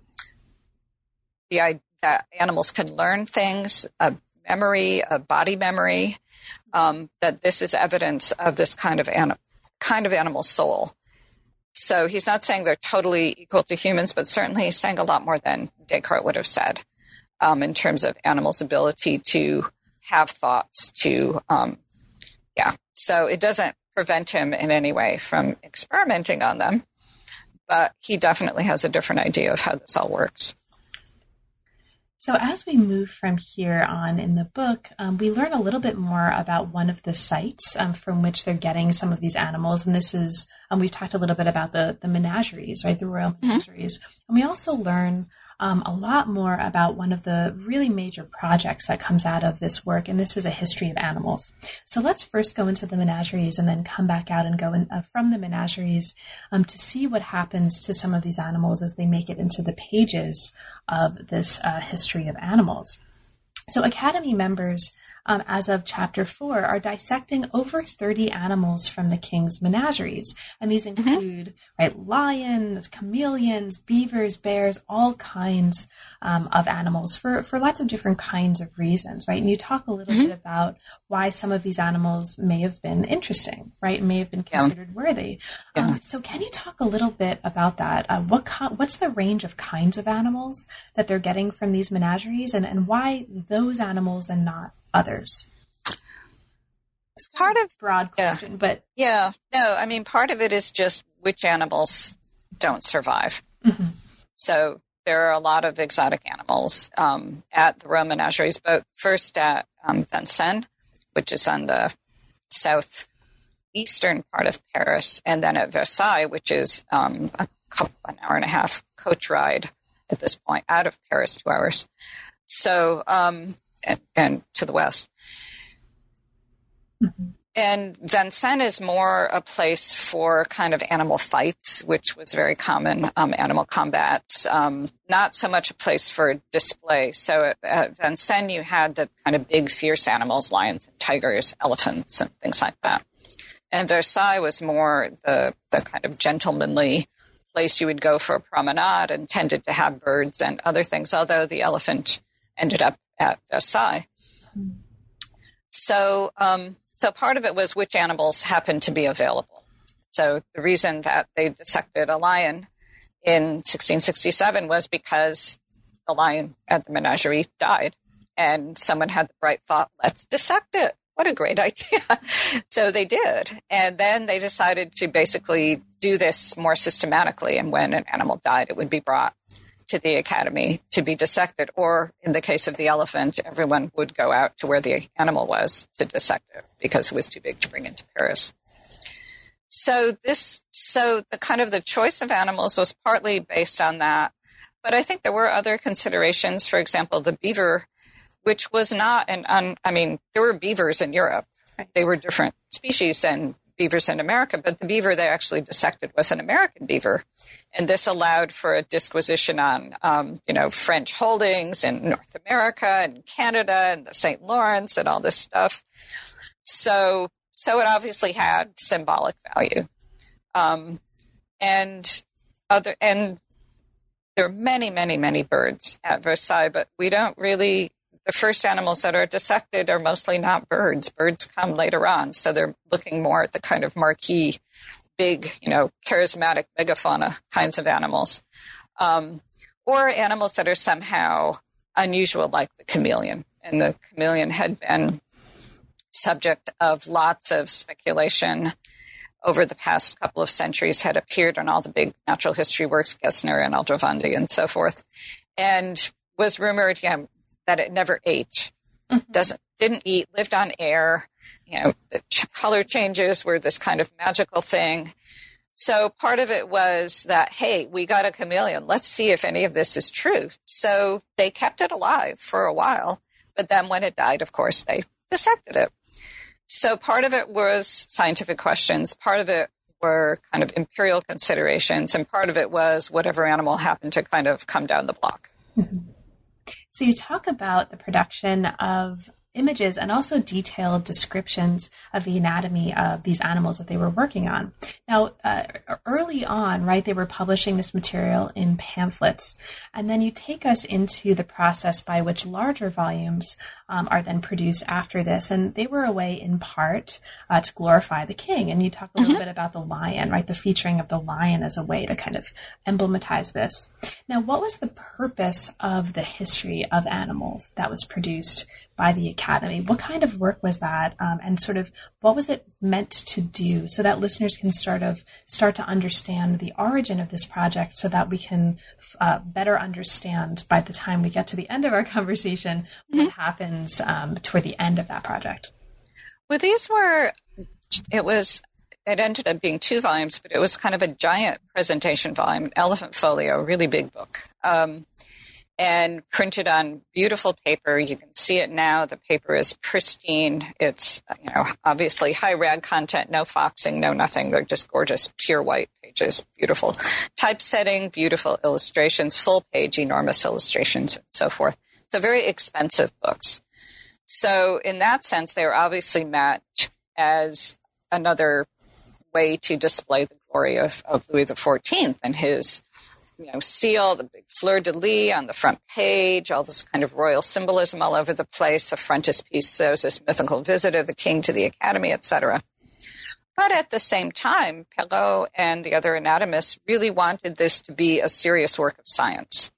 B: the idea that animals can learn things, a memory, a body memory, um, that this is evidence of this kind of anim- kind of animal soul. So he's not saying they're totally equal to humans, but certainly he's saying a lot more than Descartes would have said um, in terms of animals' ability to have thoughts, to, um, yeah. So it doesn't prevent him in any way from experimenting on them, but he definitely has a different idea of how this all works.
A: So as we move from here on in the book, um, we learn a little bit more about one of the sites um, from which they're getting some of these animals. And this is, um, we've talked a little bit about the, the menageries, right? The royal menageries. Mm-hmm. And we also learn um, a lot more about one of the really major projects that comes out of this work. And this is a history of animals. So let's first go into the menageries and then come back out and go in, uh, from the menageries um, to see what happens to some of these animals as they make it into the pages of this uh, history of animals. So Academy members um, as of chapter four, are dissecting over thirty animals from the king's menageries. And these include, mm-hmm. right, lions, chameleons, beavers, bears, all kinds um, of animals for, for lots of different kinds of reasons, right? And you talk a little mm-hmm. bit about why some of these animals may have been interesting, right? May have been considered yeah. worthy. Yeah. Um, so can you talk a little bit about that? Uh, what co- What's the range of kinds of animals that they're getting from these menageries, and, and why those animals and not others? It's
B: part of
A: broad question,
B: yeah.
A: but
B: yeah, no, I mean, part of it is just which animals don't survive.
A: Mm-hmm.
B: So there are a lot of exotic animals um, at the Royal Menageries, but first at um, Vincennes, which is on the southeastern part of Paris, and then at Versailles, which is um, a couple, an hour and a half coach ride at this point out of Paris, two hours. So, um, and, and to the west.
A: Mm-hmm.
B: And Vincennes is more a place for kind of animal fights, which was very common, um, animal combats, um, not so much a place for display. So at, at Vincennes, you had the kind of big, fierce animals, lions and tigers, elephants, and things like that. And Versailles was more the, the kind of gentlemanly place you would go for a promenade, and tended to have birds and other things, although the elephant ended up at Versailles.
A: Mm-hmm.
B: So, um, so part of it was which animals happened to be available. So the reason that they dissected a lion in sixteen sixty-seven was because the lion at the menagerie died, and someone had the bright thought, let's dissect it. What a great idea. So they did. And then they decided to basically do this more systematically. And when an animal died, it would be brought to the academy to be dissected. Or in the case of the elephant, everyone would go out to where the animal was to dissect it because it was too big to bring into Paris. So this, so the kind of the choice of animals was partly based on that. But I think there were other considerations. For example, the beaver, which was not an, un, I mean, there were beavers in Europe. They were different species than beavers in America, but the beaver they actually dissected was an American beaver. And this allowed for a disquisition on, um, you know, French holdings in North America and Canada and the Saint Lawrence and all this stuff. So, so it obviously had symbolic value. Um, and other, and there are many, many, many birds at Versailles, but we don't really, the first animals that are dissected are mostly not birds. Birds come later on. So they're looking more at the kind of marquee, big, you know, charismatic megafauna kinds of animals. Um, or animals that are somehow unusual, like the chameleon. And the chameleon had been subject of lots of speculation over the past couple of centuries, had appeared on all the big natural history works, Gessner and Aldrovandi and so forth, and was rumored, yeah, that it never ate, mm-hmm. doesn't, didn't eat, lived on air. You know, the ch- color changes were this kind of magical thing. So part of it was that, hey, we got a chameleon. Let's see if any of this is true. So they kept it alive for a while, but then when it died, of course, they dissected it. So part of it was scientific questions. Part of it were kind of imperial considerations, and part of it was whatever animal happened to kind of come down the block.
A: Mm-hmm. So you talk about the production of images and also detailed descriptions of the anatomy of these animals that they were working on. Now, uh, early on, right, they were publishing this material in pamphlets, and then you take us into the process by which larger volumes um, are then produced after this, and they were a way in part uh, to glorify the king. And you talk a little mm-hmm. bit about the lion, right, the featuring of the lion as a way to kind of emblematize this. Now, what was the purpose of the history of animals that was produced by the Academy? What kind of work was that, um, and sort of what was it meant to do, so that listeners can sort of start to understand the origin of this project, so that we can uh, better understand by the time we get to the end of our conversation what mm-hmm. happens um, toward the end of that project?
B: Well, these were, it was, it ended up being two volumes, but it was kind of a giant presentation volume, Elephant Folio, a really big book. Um, and printed on beautiful paper. You can see it now. The paper is pristine. It's, you know, obviously high rag content, no foxing, no nothing. They're just gorgeous, pure white pages, beautiful typesetting, beautiful illustrations, full page, enormous illustrations, and so forth. So very expensive books. So in that sense, they were obviously meant as another way to display the glory of, of Louis the fourteenth and his, you know, seal, the big fleur-de-lis on the front page, all this kind of royal symbolism all over the place. The frontispiece shows this mythical visit of the king to the Academy, et cetera. But at the same time, Perrault and the other anatomists really wanted this to be a serious work of science.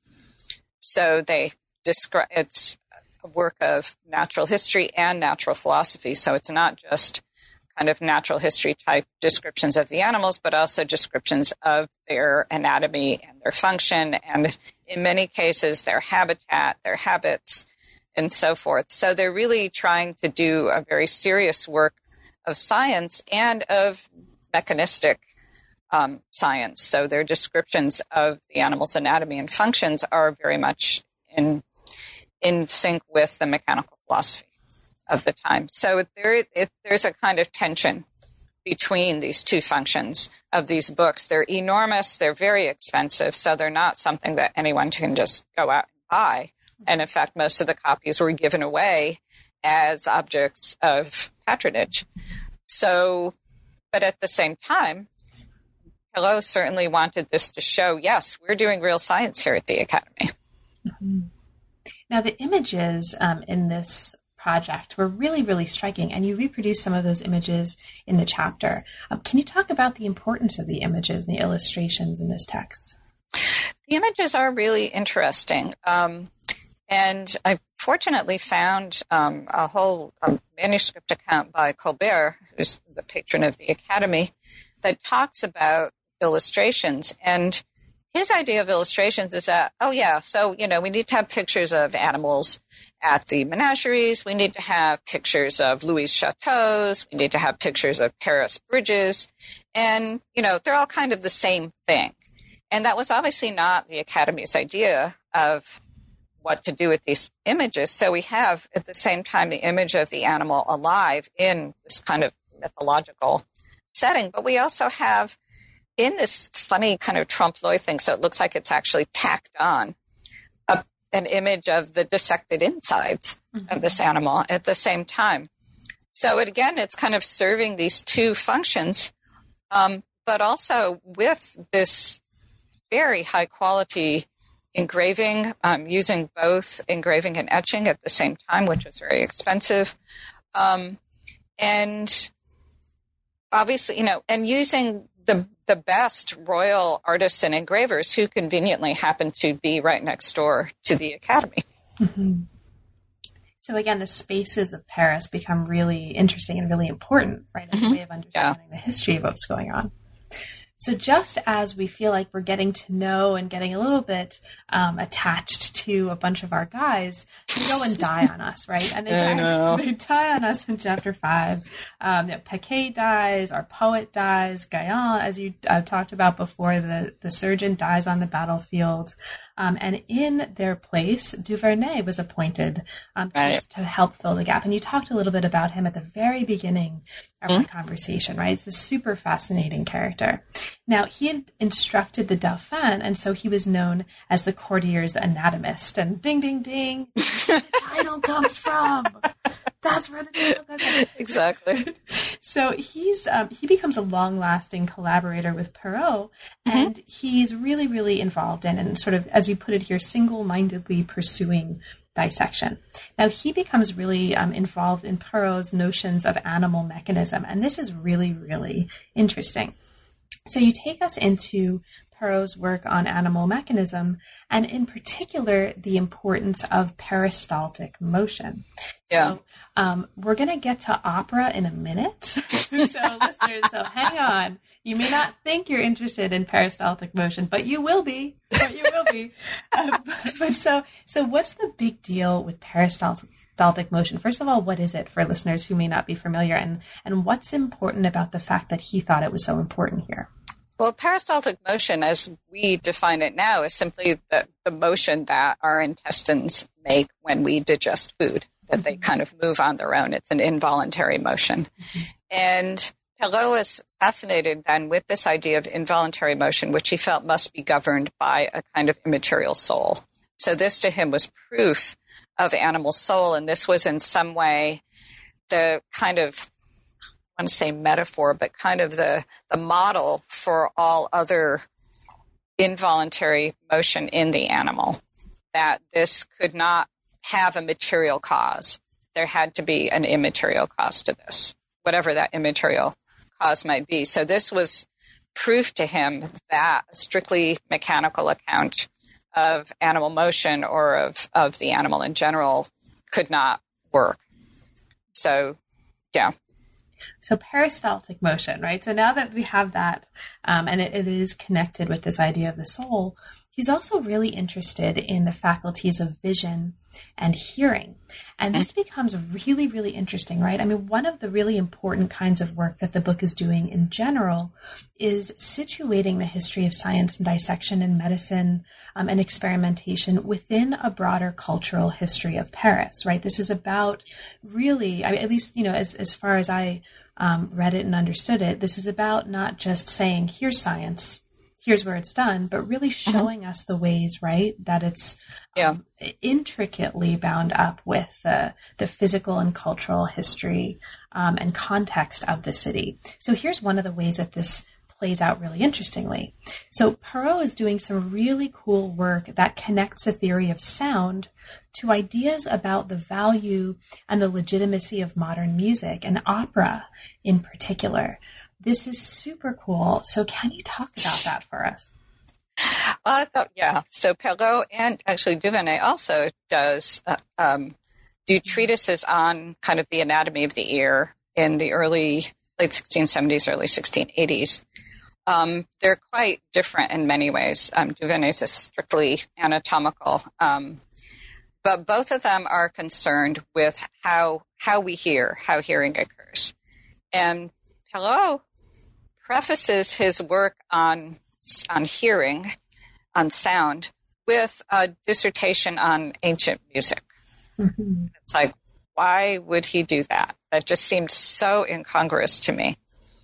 B: So they describe it's a work of natural history and natural philosophy. So it's not just kind of natural history type descriptions of the animals, but also descriptions of their anatomy and their function, and in many cases, their habitat, their habits, and so forth. So they're really trying to do a very serious work of science and of mechanistic um, science. So their descriptions of the animal's anatomy and functions are very much in in sync with the mechanical philosophy of the time. So there, it, there's a kind of tension between these two functions of these books. They're enormous. They're very expensive. So they're not something that anyone can just go out and buy. And in fact, most of the copies were given away as objects of patronage. So, but at the same time, Perrault certainly wanted this to show, yes, we're doing real science here at the Academy.
A: Mm-hmm. Now, the images um, in this project were really, really striking, and you reproduce some of those images in the chapter. Um, can you talk about the importance of the images and the illustrations in this text?
B: The images are really interesting. Um, and I fortunately found um, a whole um, manuscript account by Colbert, who's the patron of the Academy, that talks about illustrations. And his idea of illustrations is that, oh, yeah, so, you know, we need to have pictures of animals at the menageries. We need to have pictures of Louis' chateaus. We need to have pictures of Paris bridges. And, you know, they're all kind of the same thing. And that was obviously not the Academy's idea of what to do with these images. So we have, at the same time, the image of the animal alive in this kind of mythological setting. But we also have, in this funny kind of trompe-l'oeil thing, so it looks like it's actually tacked on, a, an image of the dissected insides mm-hmm. of this animal at the same time. So it, again, it's kind of serving these two functions, um, but also with this very high-quality engraving, um, using both engraving and etching at the same time, which is very expensive. Um, and obviously, you know, and using the the best royal artists and engravers who conveniently happen to be right next door to the Academy.
A: Mm-hmm. So again, the spaces of Paris become really interesting and really important, right, as mm-hmm. a way of understanding yeah. the history of what's going on. So just as we feel like we're getting to know and getting a little bit um, attached to a bunch of our guys, they go and die on us, right? And they, die, they die on us in chapter five. Um, you know, Paquet dies, our poet dies, Gaillon, as you uh, talked about before, the, the surgeon dies on the battlefield. Um, and in their place, Duvernay was appointed um, right. to, to help fill the gap. And you talked a little bit about him at the very beginning of mm-hmm. our conversation, right? It's a super fascinating character. Now, he had instructed the Dauphin, and so he was known as the courtier's anatomist. And ding, ding, ding, the title comes from. That's where the title comes from.
B: Exactly.
A: So he's um, he becomes a long-lasting collaborator with Perrault, mm-hmm. and he's really, really involved in and sort of, as you put it here, single-mindedly pursuing dissection. Now, he becomes really um, involved in Perrault's notions of animal mechanism, and this is really, really interesting. So you take us into Perrault's work on animal mechanism, and in particular, the importance of peristaltic motion.
B: Yeah.
A: So um, we're going to get to opera in a minute. So listeners, so hang on. You may not think you're interested in peristaltic motion, but you will be. But you will be. Uh, but, but so, so what's the big deal with peristaltic motion? First of all, what is it for listeners who may not be familiar, and, and what's important about the fact that he thought it was so important here?
B: Well, peristaltic motion, as we define it now, is simply the, the motion that our intestines make when we digest food, that mm-hmm. they kind of move on their own. It's an involuntary motion. Mm-hmm. And Perrault was fascinated then with this idea of involuntary motion, which he felt must be governed by a kind of immaterial soul. So this to him was proof of animal soul. And this was in some way the kind of, I want to say metaphor, but kind of the, the model for all other involuntary motion in the animal, that this could not have a material cause. There had to be an immaterial cause to this, whatever that immaterial cause might be. So this was proof to him that a strictly mechanical account of animal motion or of, of the animal in general could not work. So, yeah.
A: So peristaltic motion, right? So now that we have that, um, and it, it is connected with this idea of the soul, he's also really interested in the faculties of vision and hearing. And this becomes really, really interesting, right? I mean, one of the really important kinds of work that the book is doing in general is situating the history of science and dissection and medicine um, and experimentation within a broader cultural history of Paris, right? This is about really, I mean, at least, you know, as, as far as I um, read it and understood it, this is about not just saying, here's science, here's where it's done, but really showing mm-hmm. us the ways, right, that it's yeah. um, intricately bound up with the, the physical and cultural history um, and context of the city. So here's one of the ways that this plays out really interestingly. So Perrault is doing some really cool work that connects the theory of sound to ideas about the value and the legitimacy of modern music and opera in particular. This is super cool. So can you talk about that for us?
B: Well, I thought, yeah. So Perrault and actually Duvernay also does uh, um, do treatises on kind of the anatomy of the ear in the early, late sixteen seventies, early sixteen eighties. Um, they're quite different in many ways. Um, Duvernay's is strictly anatomical, um, but both of them are concerned with how how we hear, how hearing occurs. And Perrault prefaces his work on on hearing, on sound, with a dissertation on ancient music. Mm-hmm. It's like, why would he do that? That just seemed so incongruous to me.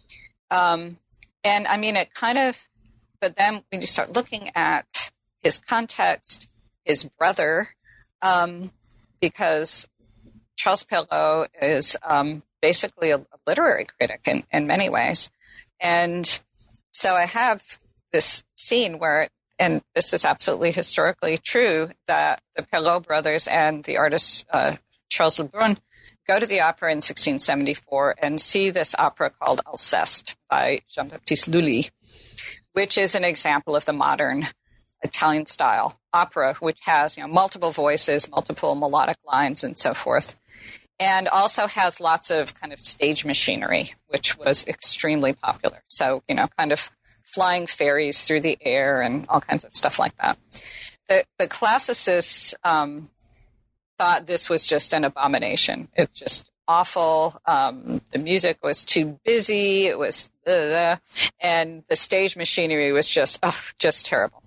B: Um, and I mean, it kind of, but then when you start looking at his context, his brother, um, because Charles Perrault is um, basically a, a literary critic in, in many ways. And so I have this scene where, and this is absolutely historically true, that the Perrault brothers and the artist uh, Charles Le Brun go to the opera in sixteen seventy-four and see this opera called Alceste by Jean-Baptiste Lully, which is an example of the modern Italian style opera, which has, you know, multiple voices, multiple melodic lines, and so forth. And also has lots of kind of stage machinery, which was extremely popular. So, you know, kind of flying fairies through the air and all kinds of stuff like that. The, the classicists um, thought this was just an abomination. It's just awful. Um, the music was too busy. It was, uh, and the stage machinery was just, oh, just terrible.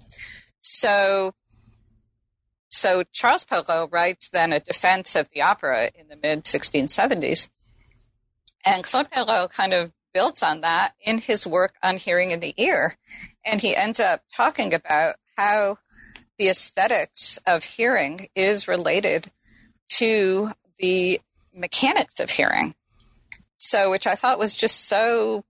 B: So, So Charles Perrault writes then a defense of the opera in the mid sixteen seventies. And Claude Perrault kind of builds on that in his work on hearing in the ear. And he ends up talking about how the aesthetics of hearing is related to the mechanics of hearing. So, which I thought was just so,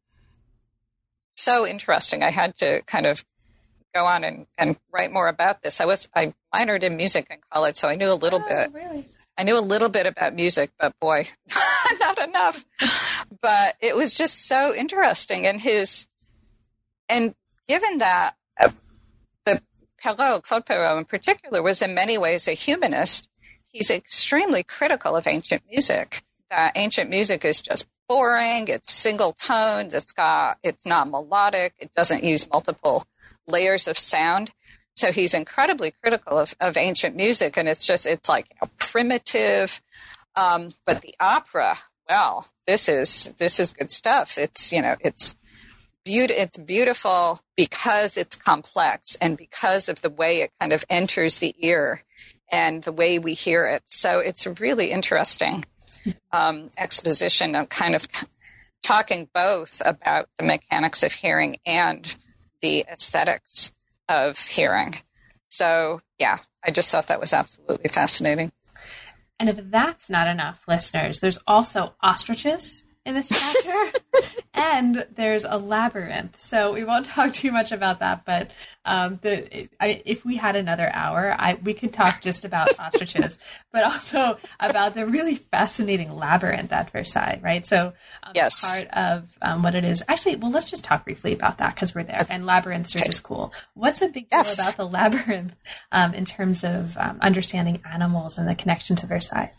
B: so interesting. I had to kind of go on and, and write more about this. I was, I minored in music in college, so I knew a little
A: oh,
B: bit.
A: Really?
B: I knew a little bit about music, but boy, not enough. But it was just so interesting. And his, and given that uh, the Perrault, Claude Perrault in particular, was in many ways a humanist, he's extremely critical of ancient music. That ancient music is just boring. It's single toned. It's got, it's not melodic. It doesn't use multiple layers of sound. So he's incredibly critical of, of ancient music, and it's just, it's like, you know, primitive. Um, but the opera, well, this is, this is good stuff. It's, you know, it's beauty, it's beautiful because it's complex and because of the way it kind of enters the ear and the way we hear it. So it's a really interesting um, exposition of kind of talking both about the mechanics of hearing and the aesthetics of hearing. So, yeah, I just thought that was absolutely fascinating.
A: And if that's not enough, listeners, there's also ostriches in this chapter, and there's a labyrinth. So we won't talk too much about that, but um, the I, if we had another hour, I we could talk just about ostriches, but also about the really fascinating labyrinth at Versailles, right? So um,
B: yes.
A: part of um, what it is, actually, well, let's just talk briefly about that because we're there, and labyrinths are okay. just cool. What's a big deal yes. about the labyrinth um, in terms of um, understanding animals and the connection to Versailles?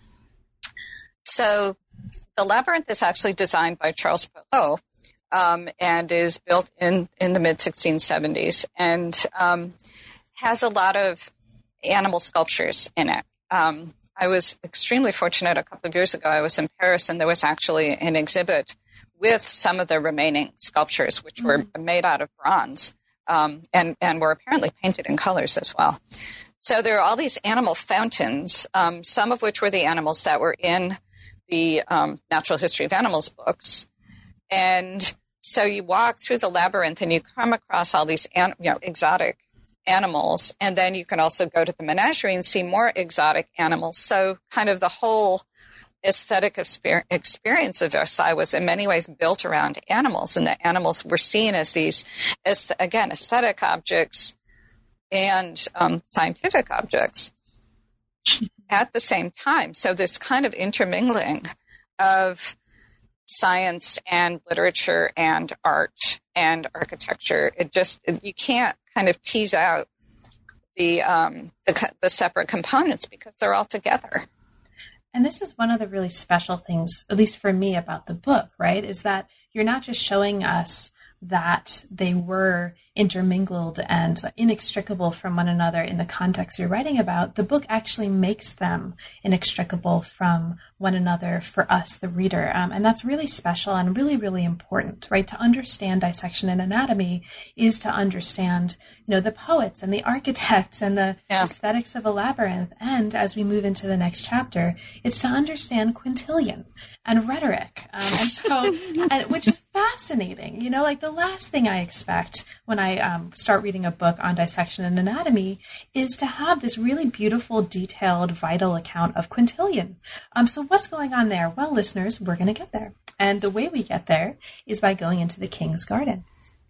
B: So the labyrinth is actually designed by Charles Perrault um, and is built in, in the mid sixteen seventies and um, has a lot of animal sculptures in it. Um, I was extremely fortunate a couple of years ago. I was in Paris, and there was actually an exhibit with some of the remaining sculptures, which were mm-hmm. made out of bronze um, and, and were apparently painted in colors as well. So there are all these animal fountains, um, some of which were the animals that were in the um, Natural History of Animals books. And so you walk through the labyrinth and you come across all these an- you know, exotic animals. And then you can also go to the menagerie and see more exotic animals. So kind of the whole aesthetic exper- experience of Versailles was in many ways built around animals. And the animals were seen as these, as, again, aesthetic objects and um, scientific objects at the same time. So this kind of intermingling of science and literature and art and architecture, it just, you can't kind of tease out the, um, the, the separate components because they're all together.
A: And this is one of the really special things, at least for me, about the book, right? Is that you're not just showing us that they were intermingled and inextricable from one another in the context you're writing about. The book actually makes them inextricable from one another for us, the reader. Um, and that's really special and really, really important, right? To understand dissection and anatomy is to understand, you know, the poets and the architects and the yeah. aesthetics of a labyrinth. And as we move into the next chapter, it's to understand quintillion and rhetoric. Um, and so, and, which is fascinating. You know, like the last thing I expect when I um, start reading a book on dissection and anatomy is to have this really beautiful, detailed, vital account of quintillion. Um, so what's going on there? Well, listeners, we're going to get there. And the way we get there is by going into the King's Garden.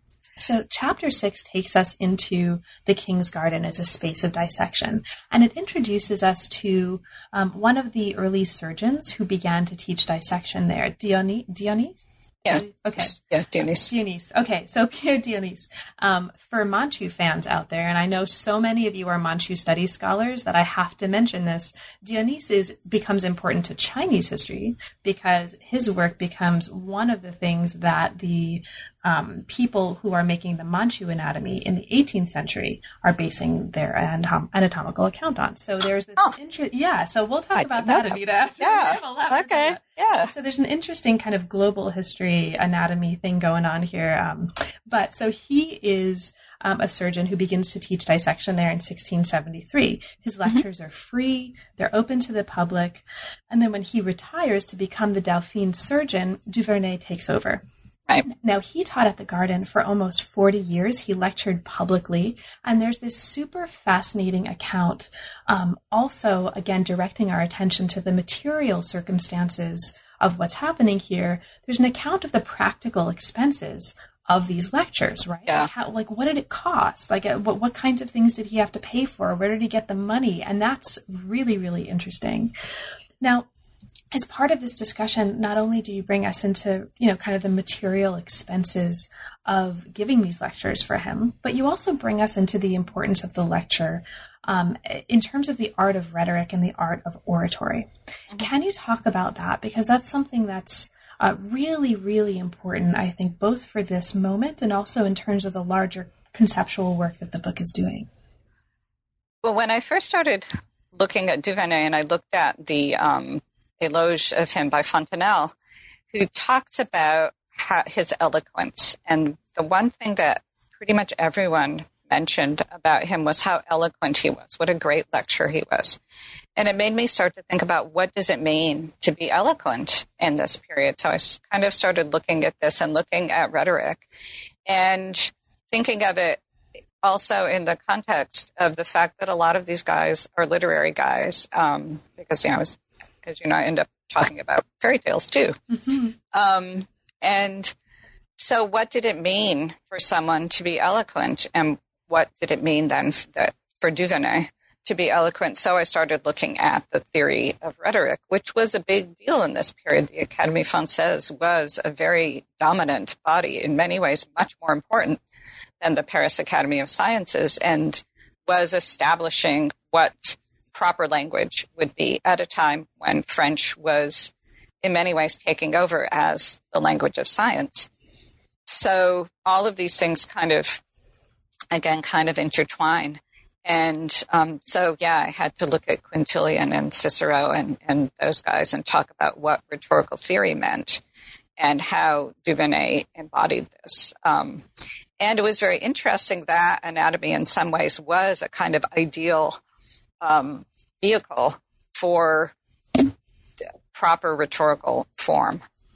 A: So chapter six takes us into the King's Garden as a space of dissection, and it introduces us to um, one of the early surgeons who began to teach dissection there, Dionys. Dionys?
B: Yeah.
A: Okay.
B: Yeah, Dionys.
A: Dionys. Okay, so Pierre Dionys. Um, for Manchu fans out there, and I know so many of you are Manchu studies scholars that I have to mention this, Dionys is, becomes important to Chinese history because his work becomes one of the things that the um, people who are making the Manchu anatomy in the eighteenth century are basing their anatom- anatomical account on. So there's this oh. interest. Yeah, so we'll talk I about that, that, Anita.
B: Yeah. Okay. Yeah.
A: So there's an interesting kind of global history anatomy thing going on here. Um, but so he is um, a surgeon who begins to teach dissection there in sixteen seventy-three. His lectures mm-hmm. are free. They're open to the public. And then when he retires to become the Dauphine surgeon, Duvernay takes over.
B: Right.
A: Now, he taught at the Garden for almost forty years. He lectured publicly. And there's this super fascinating account, um, also, again, directing our attention to the material circumstances of what's happening here. There's an account of the practical expenses of these lectures, right?
B: Yeah.
A: Like, how, like what did it cost? Like, uh, what, what kinds of things did he have to pay for? Where did he get the money? And that's really, really interesting. Now, as part of this discussion, not only do you bring us into, you know, kind of the material expenses of giving these lectures for him, but you also bring us into the importance of the lecture um, in terms of the art of rhetoric and the art of oratory. Mm-hmm. Can you talk about that? Because that's something that's uh, really, really important, I think, both for this moment and also in terms of the larger conceptual work that the book is doing.
B: Well, when I first started looking at Duvernay and I looked at the um, Eloge of him by Fontenelle, who talks about how, his eloquence. And the one thing that pretty much everyone mentioned about him was how eloquent he was, what a great lecturer he was. And it made me start to think about what does it mean to be eloquent in this period. So I kind of started looking at this and looking at rhetoric and thinking of it also in the context of the fact that a lot of these guys are literary guys, um, because, you know, I was as you know, I end up talking about fairy tales too. Mm-hmm. Um, and so what did it mean for someone to be eloquent? And what did it mean then that for Duvernay to be eloquent? So I started looking at the theory of rhetoric, which was a big deal in this period. The Académie Française was a very dominant body, in many ways much more important than the Paris Academy of Sciences, and was establishing what proper language would be at a time when French was in many ways taking over as the language of science. So all of these things kind of, again, kind of intertwine. And um, so, yeah, I had to look at Quintilian and Cicero and, and those guys and talk about what rhetorical theory meant and how Duvernay embodied this. Um, and it was very interesting that anatomy in some ways was a kind of ideal um, vehicle for proper rhetorical form.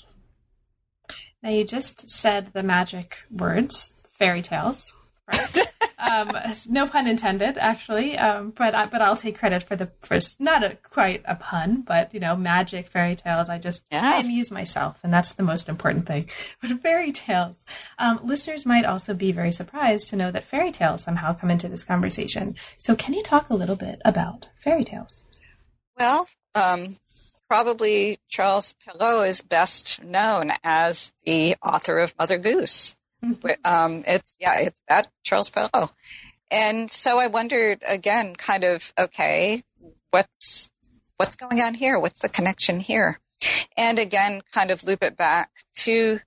A: Now, you just said the magic words, fairy tales, right? um, no pun intended, actually, um, but I, but I'll take credit for the first, not a, quite a pun, but, you know, magic, fairy tales. I just, yeah. I amuse myself, and that's the most important thing. But fairy tales, um, listeners might also be very surprised to know that fairy tales somehow come into this conversation. So can you talk a little bit about fairy tales?
B: Well, um, probably Charles Perrault is best known as the author of Mother Goose. Mm-hmm. Um, it's, yeah, it's that Charles Perrault. And so I wondered again, kind of, okay, what's, what's going on here? What's the connection here? And again, kind of loop it back to,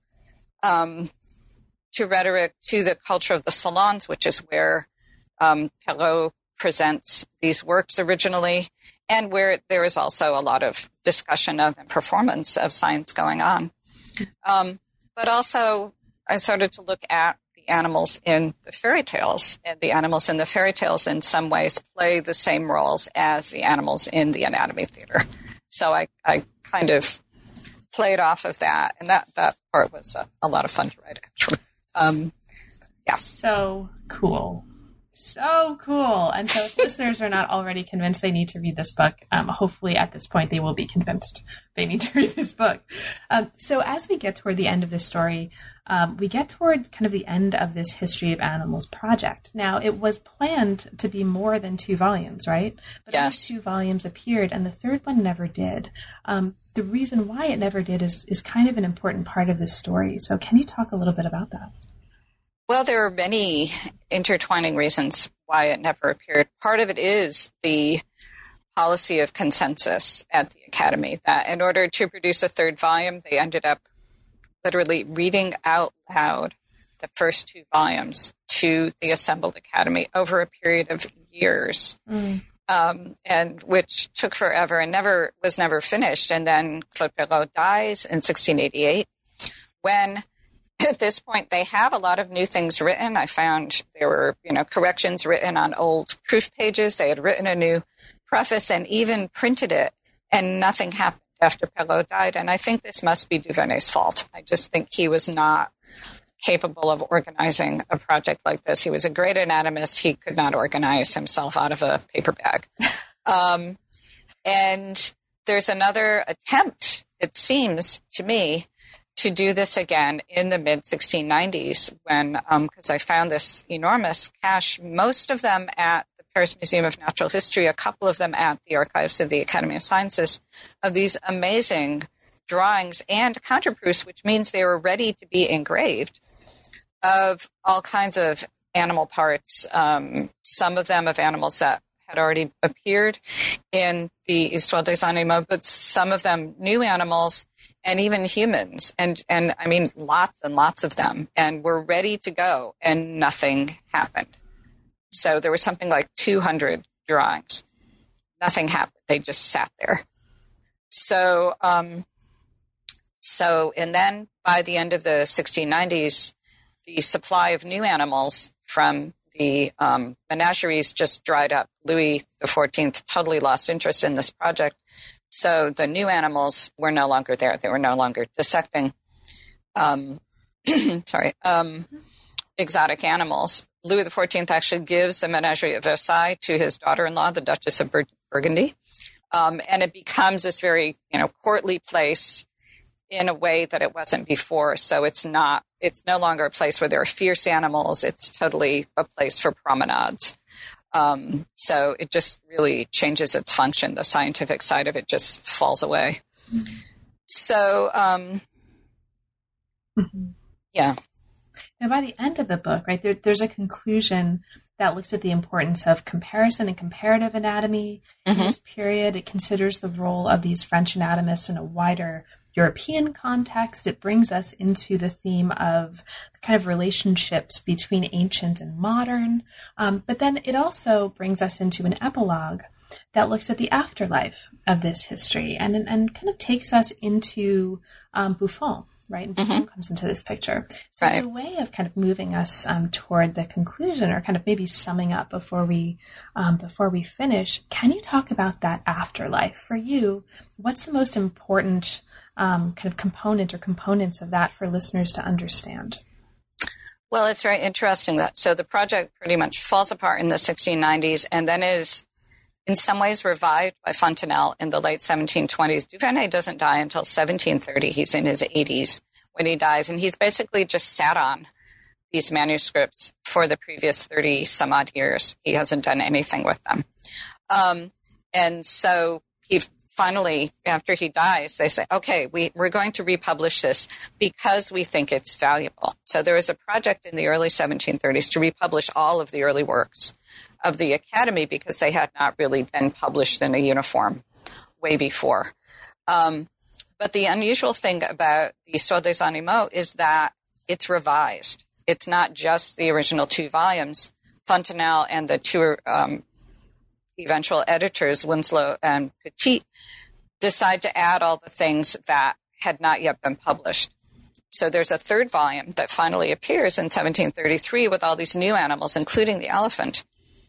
B: um, to rhetoric, to the culture of the salons, which is where, um, Perrault presents these works originally, and where there is also a lot of discussion of and performance of science going on. Um, but also, I started to look at the animals in the fairy tales, and the animals in the fairy tales in some ways play the same roles as the animals in the anatomy theater. So I, I kind of played off of that, and that, that part was a, a lot of fun to write, actually. Um, yeah.
A: So cool. So cool. And so if listeners are not already convinced they need to read this book, um, hopefully at this point they will be convinced they need to read this book. Um, so as we get toward the end of this story, um, we get toward kind of the end of this History of Animals project. Now, it was planned to be more than two volumes, right? But
B: yes.
A: Only two volumes appeared, and the third one never did. Um, the reason why it never did is, is kind of an important part of this story. So can you talk a little bit about that?
B: Well, there are many intertwining reasons why it never appeared. Part of it is the policy of consensus at the Academy, that in order to produce a third volume, they ended up literally reading out loud the first two volumes to the assembled Academy over a period of years, mm. um, and which took forever and never was never finished. And then Claude Perrault dies in sixteen eighty-eight, when at this point, they have a lot of new things written. I found there were, you know, corrections written on old proof pages. They had written a new preface and even printed it, and nothing happened after Perrault died. And I think this must be Duvernay's fault. I just think he was not capable of organizing a project like this. He was a great anatomist. He could not organize himself out of a paper bag. Um, and there's another attempt, it seems to me, to do this again in the mid sixteen nineties when, because um, I found this enormous cache, most of them at the Paris Museum of Natural History, a couple of them at the Archives of the Academy of Sciences, of these amazing drawings and counterproofs, which means they were ready to be engraved, of all kinds of animal parts, um, some of them of animals that had already appeared in the Histoire des Animaux, but some of them new animals, and even humans, and, and I mean, lots and lots of them, and we're ready to go, and nothing happened. So there was something like two hundred drawings. Nothing happened. They just sat there. So, um, so, and then by the end of the sixteen nineties, the supply of new animals from the um, menageries just dried up. Louis the fourteenth totally lost interest in this project. So the new animals were no longer there. They were no longer dissecting, um, sorry, um, exotic animals. Louis the fourteenth actually gives the menagerie at Versailles to his daughter-in-law, the Duchess of Bur- Burgundy, Um, and it becomes this very, you know, courtly place in a way that it wasn't before. So it's not, it's no longer a place where there are fierce animals. It's totally a place for promenades. Um, so it just really changes its function. The scientific side of it just falls away. Mm-hmm. So, um, mm-hmm. yeah.
A: Now, by the end of the book, right, there, there's a conclusion that looks at the importance of comparison and comparative anatomy mm-hmm. in this period. It considers the role of these French anatomists in a wider European context. It brings us into the theme of the kind of relationships between ancient and modern. Um, but then it also brings us into an epilogue that looks at the afterlife of this history and and kind of takes us into um, Buffon. Right, and Buffon mm-hmm. comes into this picture. So right. It's a way of kind of moving us um, toward the conclusion, or kind of maybe summing up before we um, before we finish. Can you talk about that afterlife for you? What's the most important um, kind of component or components of that for listeners to understand?
B: Well, it's very interesting that so the project pretty much falls apart in the sixteen nineties, and then is in some ways revived by Fontenelle in the late seventeen twenties. Duvernay doesn't die until seventeen thirty. He's in his eighties when he dies, and he's basically just sat on these manuscripts for the previous thirty some odd years. He hasn't done anything with them. Um, and so he finally, after he dies, they say, okay, we, we're going to republish this because we think it's valuable. So there was a project in the early seventeen thirties to republish all of the early works of the Academy because they had not really been published in a uniform way before. Um, but the unusual thing about the Histoire des Animaux is that it's revised. It's not just the original two volumes. Fontenelle and the two um, eventual editors, Winslow and Petit, decide to add all the things that had not yet been published. So there's a third volume that finally appears in seventeen thirty-three with all these new animals, including the elephant.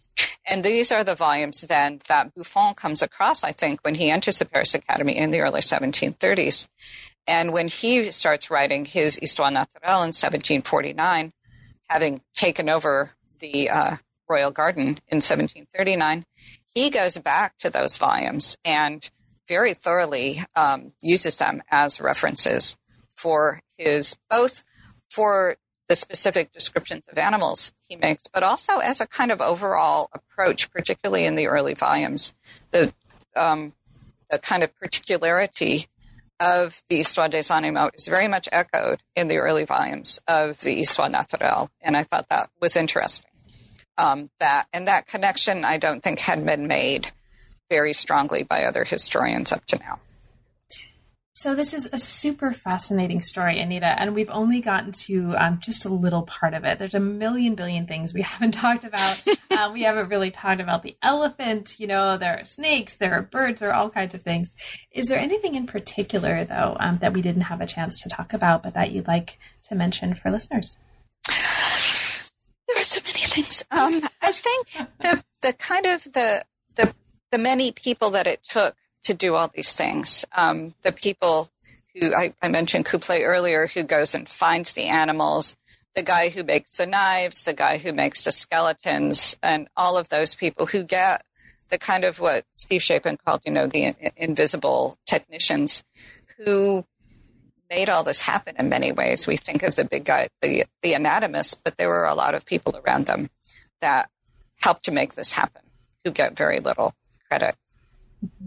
B: And these are the volumes then that Buffon comes across, I think, when he enters the Paris Academy in the early seventeen thirties. And when he starts writing his Histoire Naturelle in seventeen forty-nine, having taken over the uh, Royal Garden in seventeen thirty-nine, he goes back to those volumes and very thoroughly um, uses them as references for his, both for the specific descriptions of animals he makes, but also as a kind of overall approach, particularly in the early volumes. The, um, the kind of particularity of the Histoire des Animaux is very much echoed in the early volumes of the Histoire Naturelle, and I thought that was interesting. Um, that and that connection, I don't think, had been made very strongly by other historians up to now.
A: So this is a super fascinating story, Anita, and we've only gotten to um, just a little part of it. There's a million billion things we haven't talked about. uh, we haven't really talked about the elephant. You know, there are snakes, there are birds, there are all kinds of things. Is there anything in particular, though, um, that we didn't have a chance to talk about, but that you'd like to mention for listeners?
B: There are so many things. Um, I think the the kind of the the the many people that it took to do all these things. Um, the people who I, I mentioned Couplet earlier, who goes and finds the animals, the guy who makes the knives, the guy who makes the skeletons, and all of those people who get the kind of what Steve Chapin called, you know, the in, invisible technicians who made all this happen in many ways. We think of the big guy, the, the anatomist, but there were a lot of people around them that helped to make this happen who get very little credit.
A: Mm-hmm.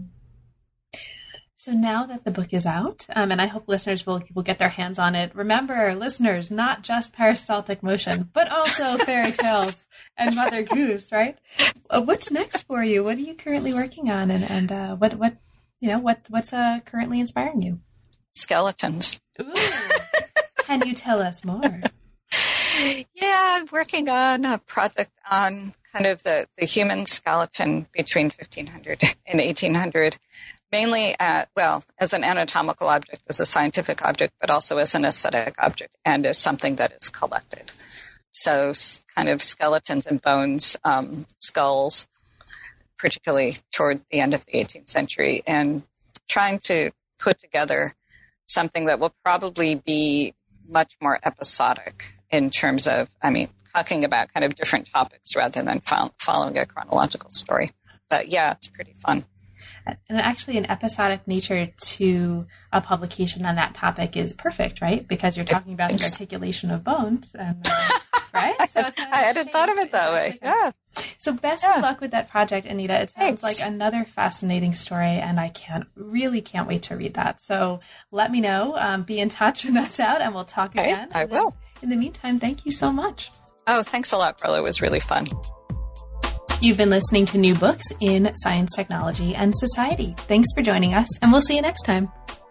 A: So now that the book is out, um, and I hope listeners will will get their hands on it. Remember, listeners, not just peristaltic motion, but also fairy tales and Mother Goose, right? Uh, what's next for you? What are you currently working on, and and uh, what what you know what what's uh, currently inspiring you?
B: Skeletons.
A: Ooh. Can you tell us more?
B: Yeah, I'm working on a project on kind of the, the human skeleton between fifteen hundred and eighteen hundred. Mainly, at, well, as an anatomical object, as a scientific object, but also as an aesthetic object and as something that is collected. So kind of skeletons and bones, um, skulls, particularly toward the end of the eighteenth century, and trying to put together something that will probably be much more episodic in terms of, I mean, talking about kind of different topics rather than fo- following a chronological story. But yeah, it's pretty fun.
A: And actually an episodic nature to a publication on that topic is perfect, right? Because you're talking about the articulation of bones. And, uh, right? So
B: I hadn't thought of it that way. Yeah.
A: So best
B: yeah.
A: of luck with that project, Anita. It sounds
B: Thanks.
A: like another fascinating story, and I can't really can't wait to read that. So let me know. Um, be in touch when that's out, and we'll talk
B: okay,
A: again.
B: I
A: and
B: will.
A: In the meantime, thank you so much.
B: Oh, thanks a lot, Carla. It was really fun.
A: You've been listening to New Books in Science, Technology, and Society. Thanks for joining us, and we'll see you next time.